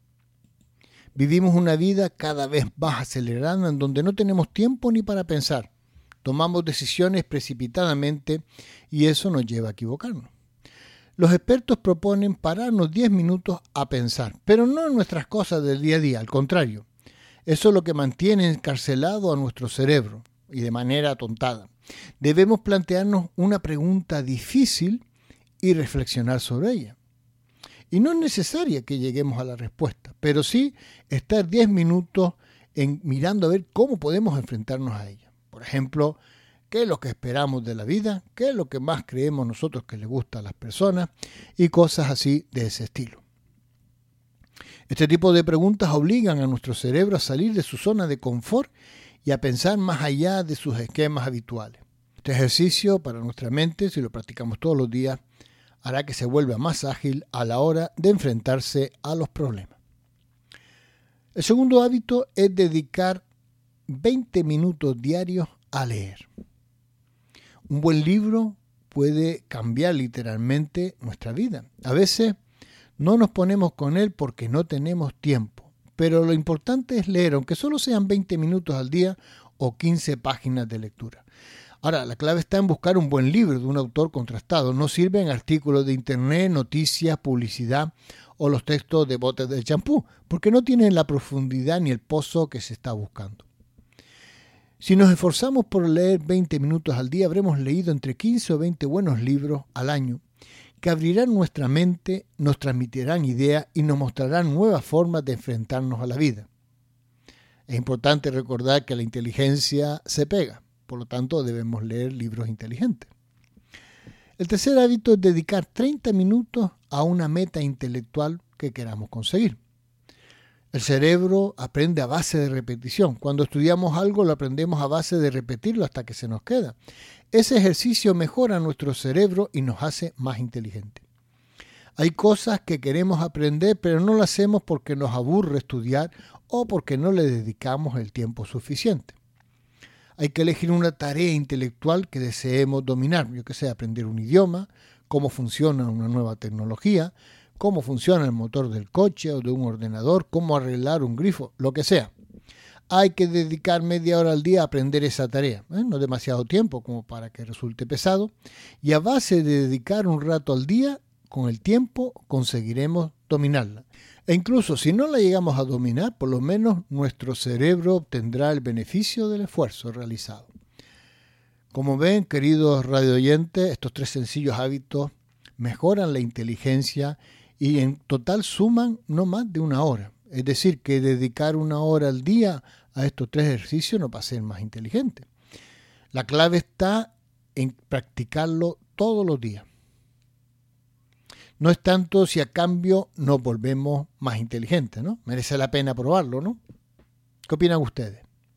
Vivimos una vida cada vez más acelerada en donde no tenemos tiempo ni para pensar. Tomamos decisiones precipitadamente y eso nos lleva a equivocarnos. Los expertos proponen pararnos 10 minutos a pensar, pero no en nuestras cosas del día a día, al contrario. Eso es lo que mantiene encarcelado a nuestro cerebro y de manera atontada. Debemos plantearnos una pregunta difícil y reflexionar sobre ella. Y no es necesaria que lleguemos a la respuesta, pero sí estar 10 minutos mirando a ver cómo podemos enfrentarnos a ella. Por ejemplo, ¿qué es lo que esperamos de la vida? ¿Qué es lo que más creemos nosotros que les gusta a las personas? Y cosas así de ese estilo. Este tipo de preguntas obligan a nuestro cerebro a salir de su zona de confort y a pensar más allá de sus esquemas habituales. Este ejercicio para nuestra mente, si lo practicamos todos los días, hará que se vuelva más ágil a la hora de enfrentarse a los problemas. El segundo hábito es dedicar 20 minutos diarios a leer. Un buen libro puede cambiar literalmente nuestra vida. A veces no nos ponemos con él porque no tenemos tiempo, pero lo importante es leer, aunque solo sean 20 minutos al día o 15 páginas de lectura. Ahora, la clave está en buscar un buen libro de un autor contrastado. No sirven artículos de internet, noticias, publicidad o los textos de botes de champú, porque no tienen la profundidad ni el pozo que se está buscando. Si nos esforzamos por leer 20 minutos al día, habremos leído entre 15 o 20 buenos libros al año que abrirán nuestra mente, nos transmitirán ideas y nos mostrarán nuevas formas de enfrentarnos a la vida. Es importante recordar que la inteligencia se pega. Por lo tanto, debemos leer libros inteligentes. El tercer hábito es dedicar 30 minutos a una meta intelectual que queramos conseguir. El cerebro aprende a base de repetición. Cuando estudiamos algo, lo aprendemos a base de repetirlo hasta que se nos queda. Ese ejercicio mejora nuestro cerebro y nos hace más inteligentes. Hay cosas que queremos aprender, pero no lo hacemos porque nos aburre estudiar o porque no le dedicamos el tiempo suficiente. Hay que elegir una tarea intelectual que deseemos dominar, yo que sé, aprender un idioma, cómo funciona una nueva tecnología, cómo funciona el motor del coche o de un ordenador, cómo arreglar un grifo, lo que sea. Hay que dedicar media hora al día a aprender esa tarea, no demasiado tiempo como para que resulte pesado, y a base de dedicar un rato al día, con el tiempo conseguiremos dominarla. E incluso si no la llegamos a dominar, por lo menos nuestro cerebro obtendrá el beneficio del esfuerzo realizado. Como ven, queridos radioyentes, estos 3 sencillos hábitos mejoran la inteligencia y en total suman no más de 1 hora. Es decir, que dedicar 1 hora al día a estos 3 ejercicios no va a ser más inteligente. La clave está en practicarlo todos los días. No es tanto si a cambio nos volvemos más inteligentes, ¿no? Merece la pena probarlo, ¿no? ¿Qué opinan ustedes?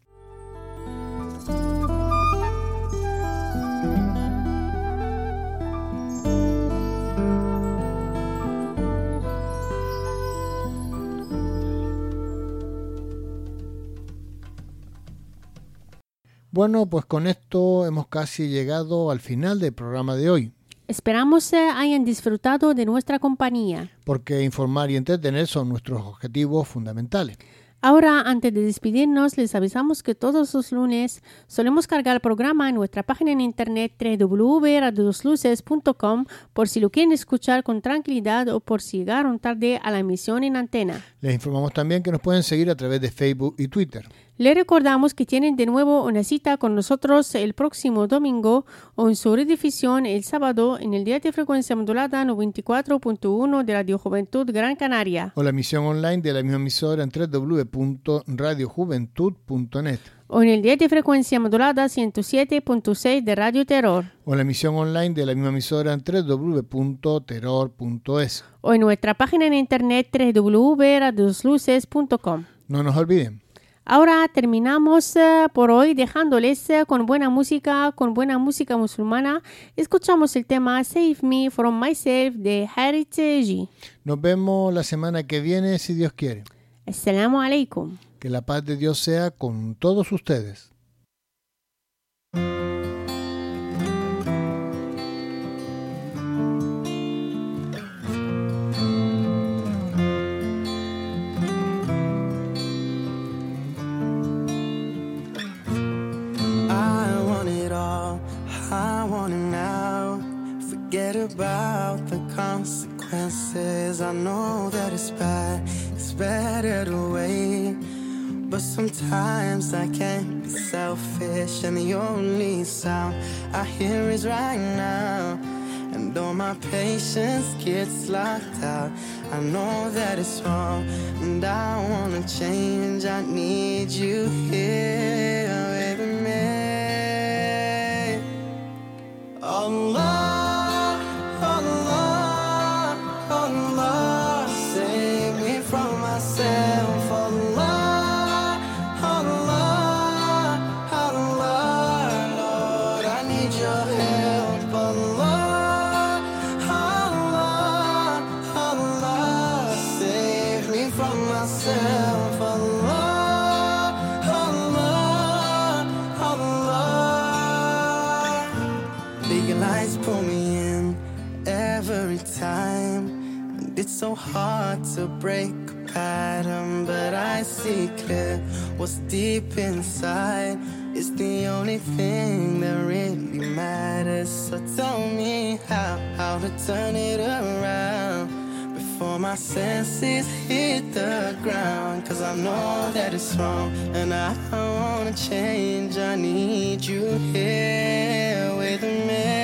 Bueno, pues con esto hemos casi llegado al final del programa de hoy. Esperamos hayan disfrutado de nuestra compañía. Porque informar y entretener son nuestros objetivos fundamentales. Ahora, antes de despedirnos, les avisamos que todos los lunes solemos cargar el programa en nuestra página en internet www.radiodosluces.com por si lo quieren escuchar con tranquilidad o por si llegaron tarde a la emisión en antena. Les informamos también que nos pueden seguir a través de Facebook y Twitter. Les recordamos que tienen de nuevo una cita con nosotros el próximo domingo o en su redifusión el sábado en el día de frecuencia modulada 94.1 de Radio Juventud Gran Canaria. O la emisión online de la misma emisora en www.radiojuventud.net. O en el día de frecuencia modulada 107.6 de Radio Terror. O la emisión online de la misma emisora en www.terror.es. O en nuestra página en internet www.radiodosluces.com. No nos olviden. Ahora terminamos por hoy dejándoles con buena música musulmana. Escuchamos el tema Save Me From Myself de Harit G. Nos vemos la semana que viene si Dios quiere. Assalamu alaikum. Que la paz de Dios sea con todos ustedes. Forget about the consequences. I know that it's better to wait. But sometimes I can't be selfish, and the only sound I hear is right now. And all my patience gets locked out. I know that it's wrong, and I wanna change. I need you here with me. Allah, save me from myself. Allah, Allah, Allah, Lord, I need your help. Allah, Allah, Allah, save me from myself. Allah, Allah, Allah. Big lights pull me in every time. It's so hard to break a pattern, but I see clear what's deep inside. It's the only thing that really matters. So tell me how to turn it around before my senses hit the ground. Cause I know that it's wrong and I wanna change. I need you here with me.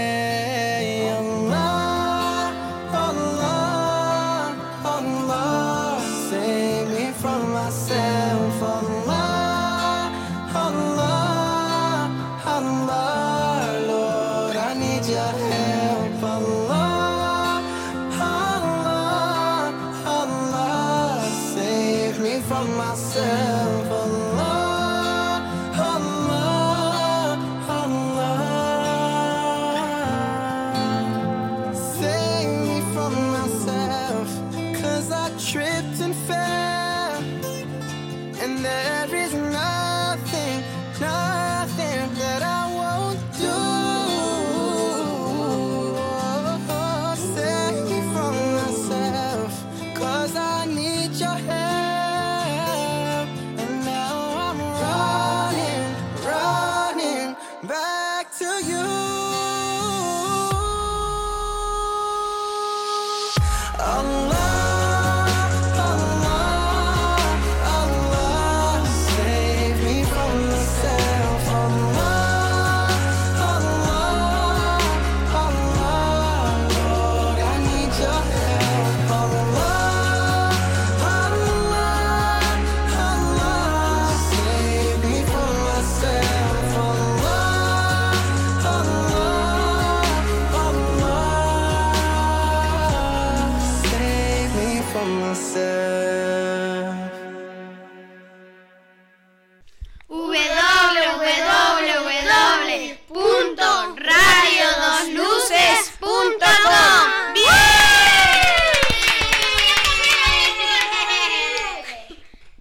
Myself, Allah, Allah, Allah, Lord, I need your help. Allah, Allah, Allah, save me from myself. Allah, Allah, Allah. Allah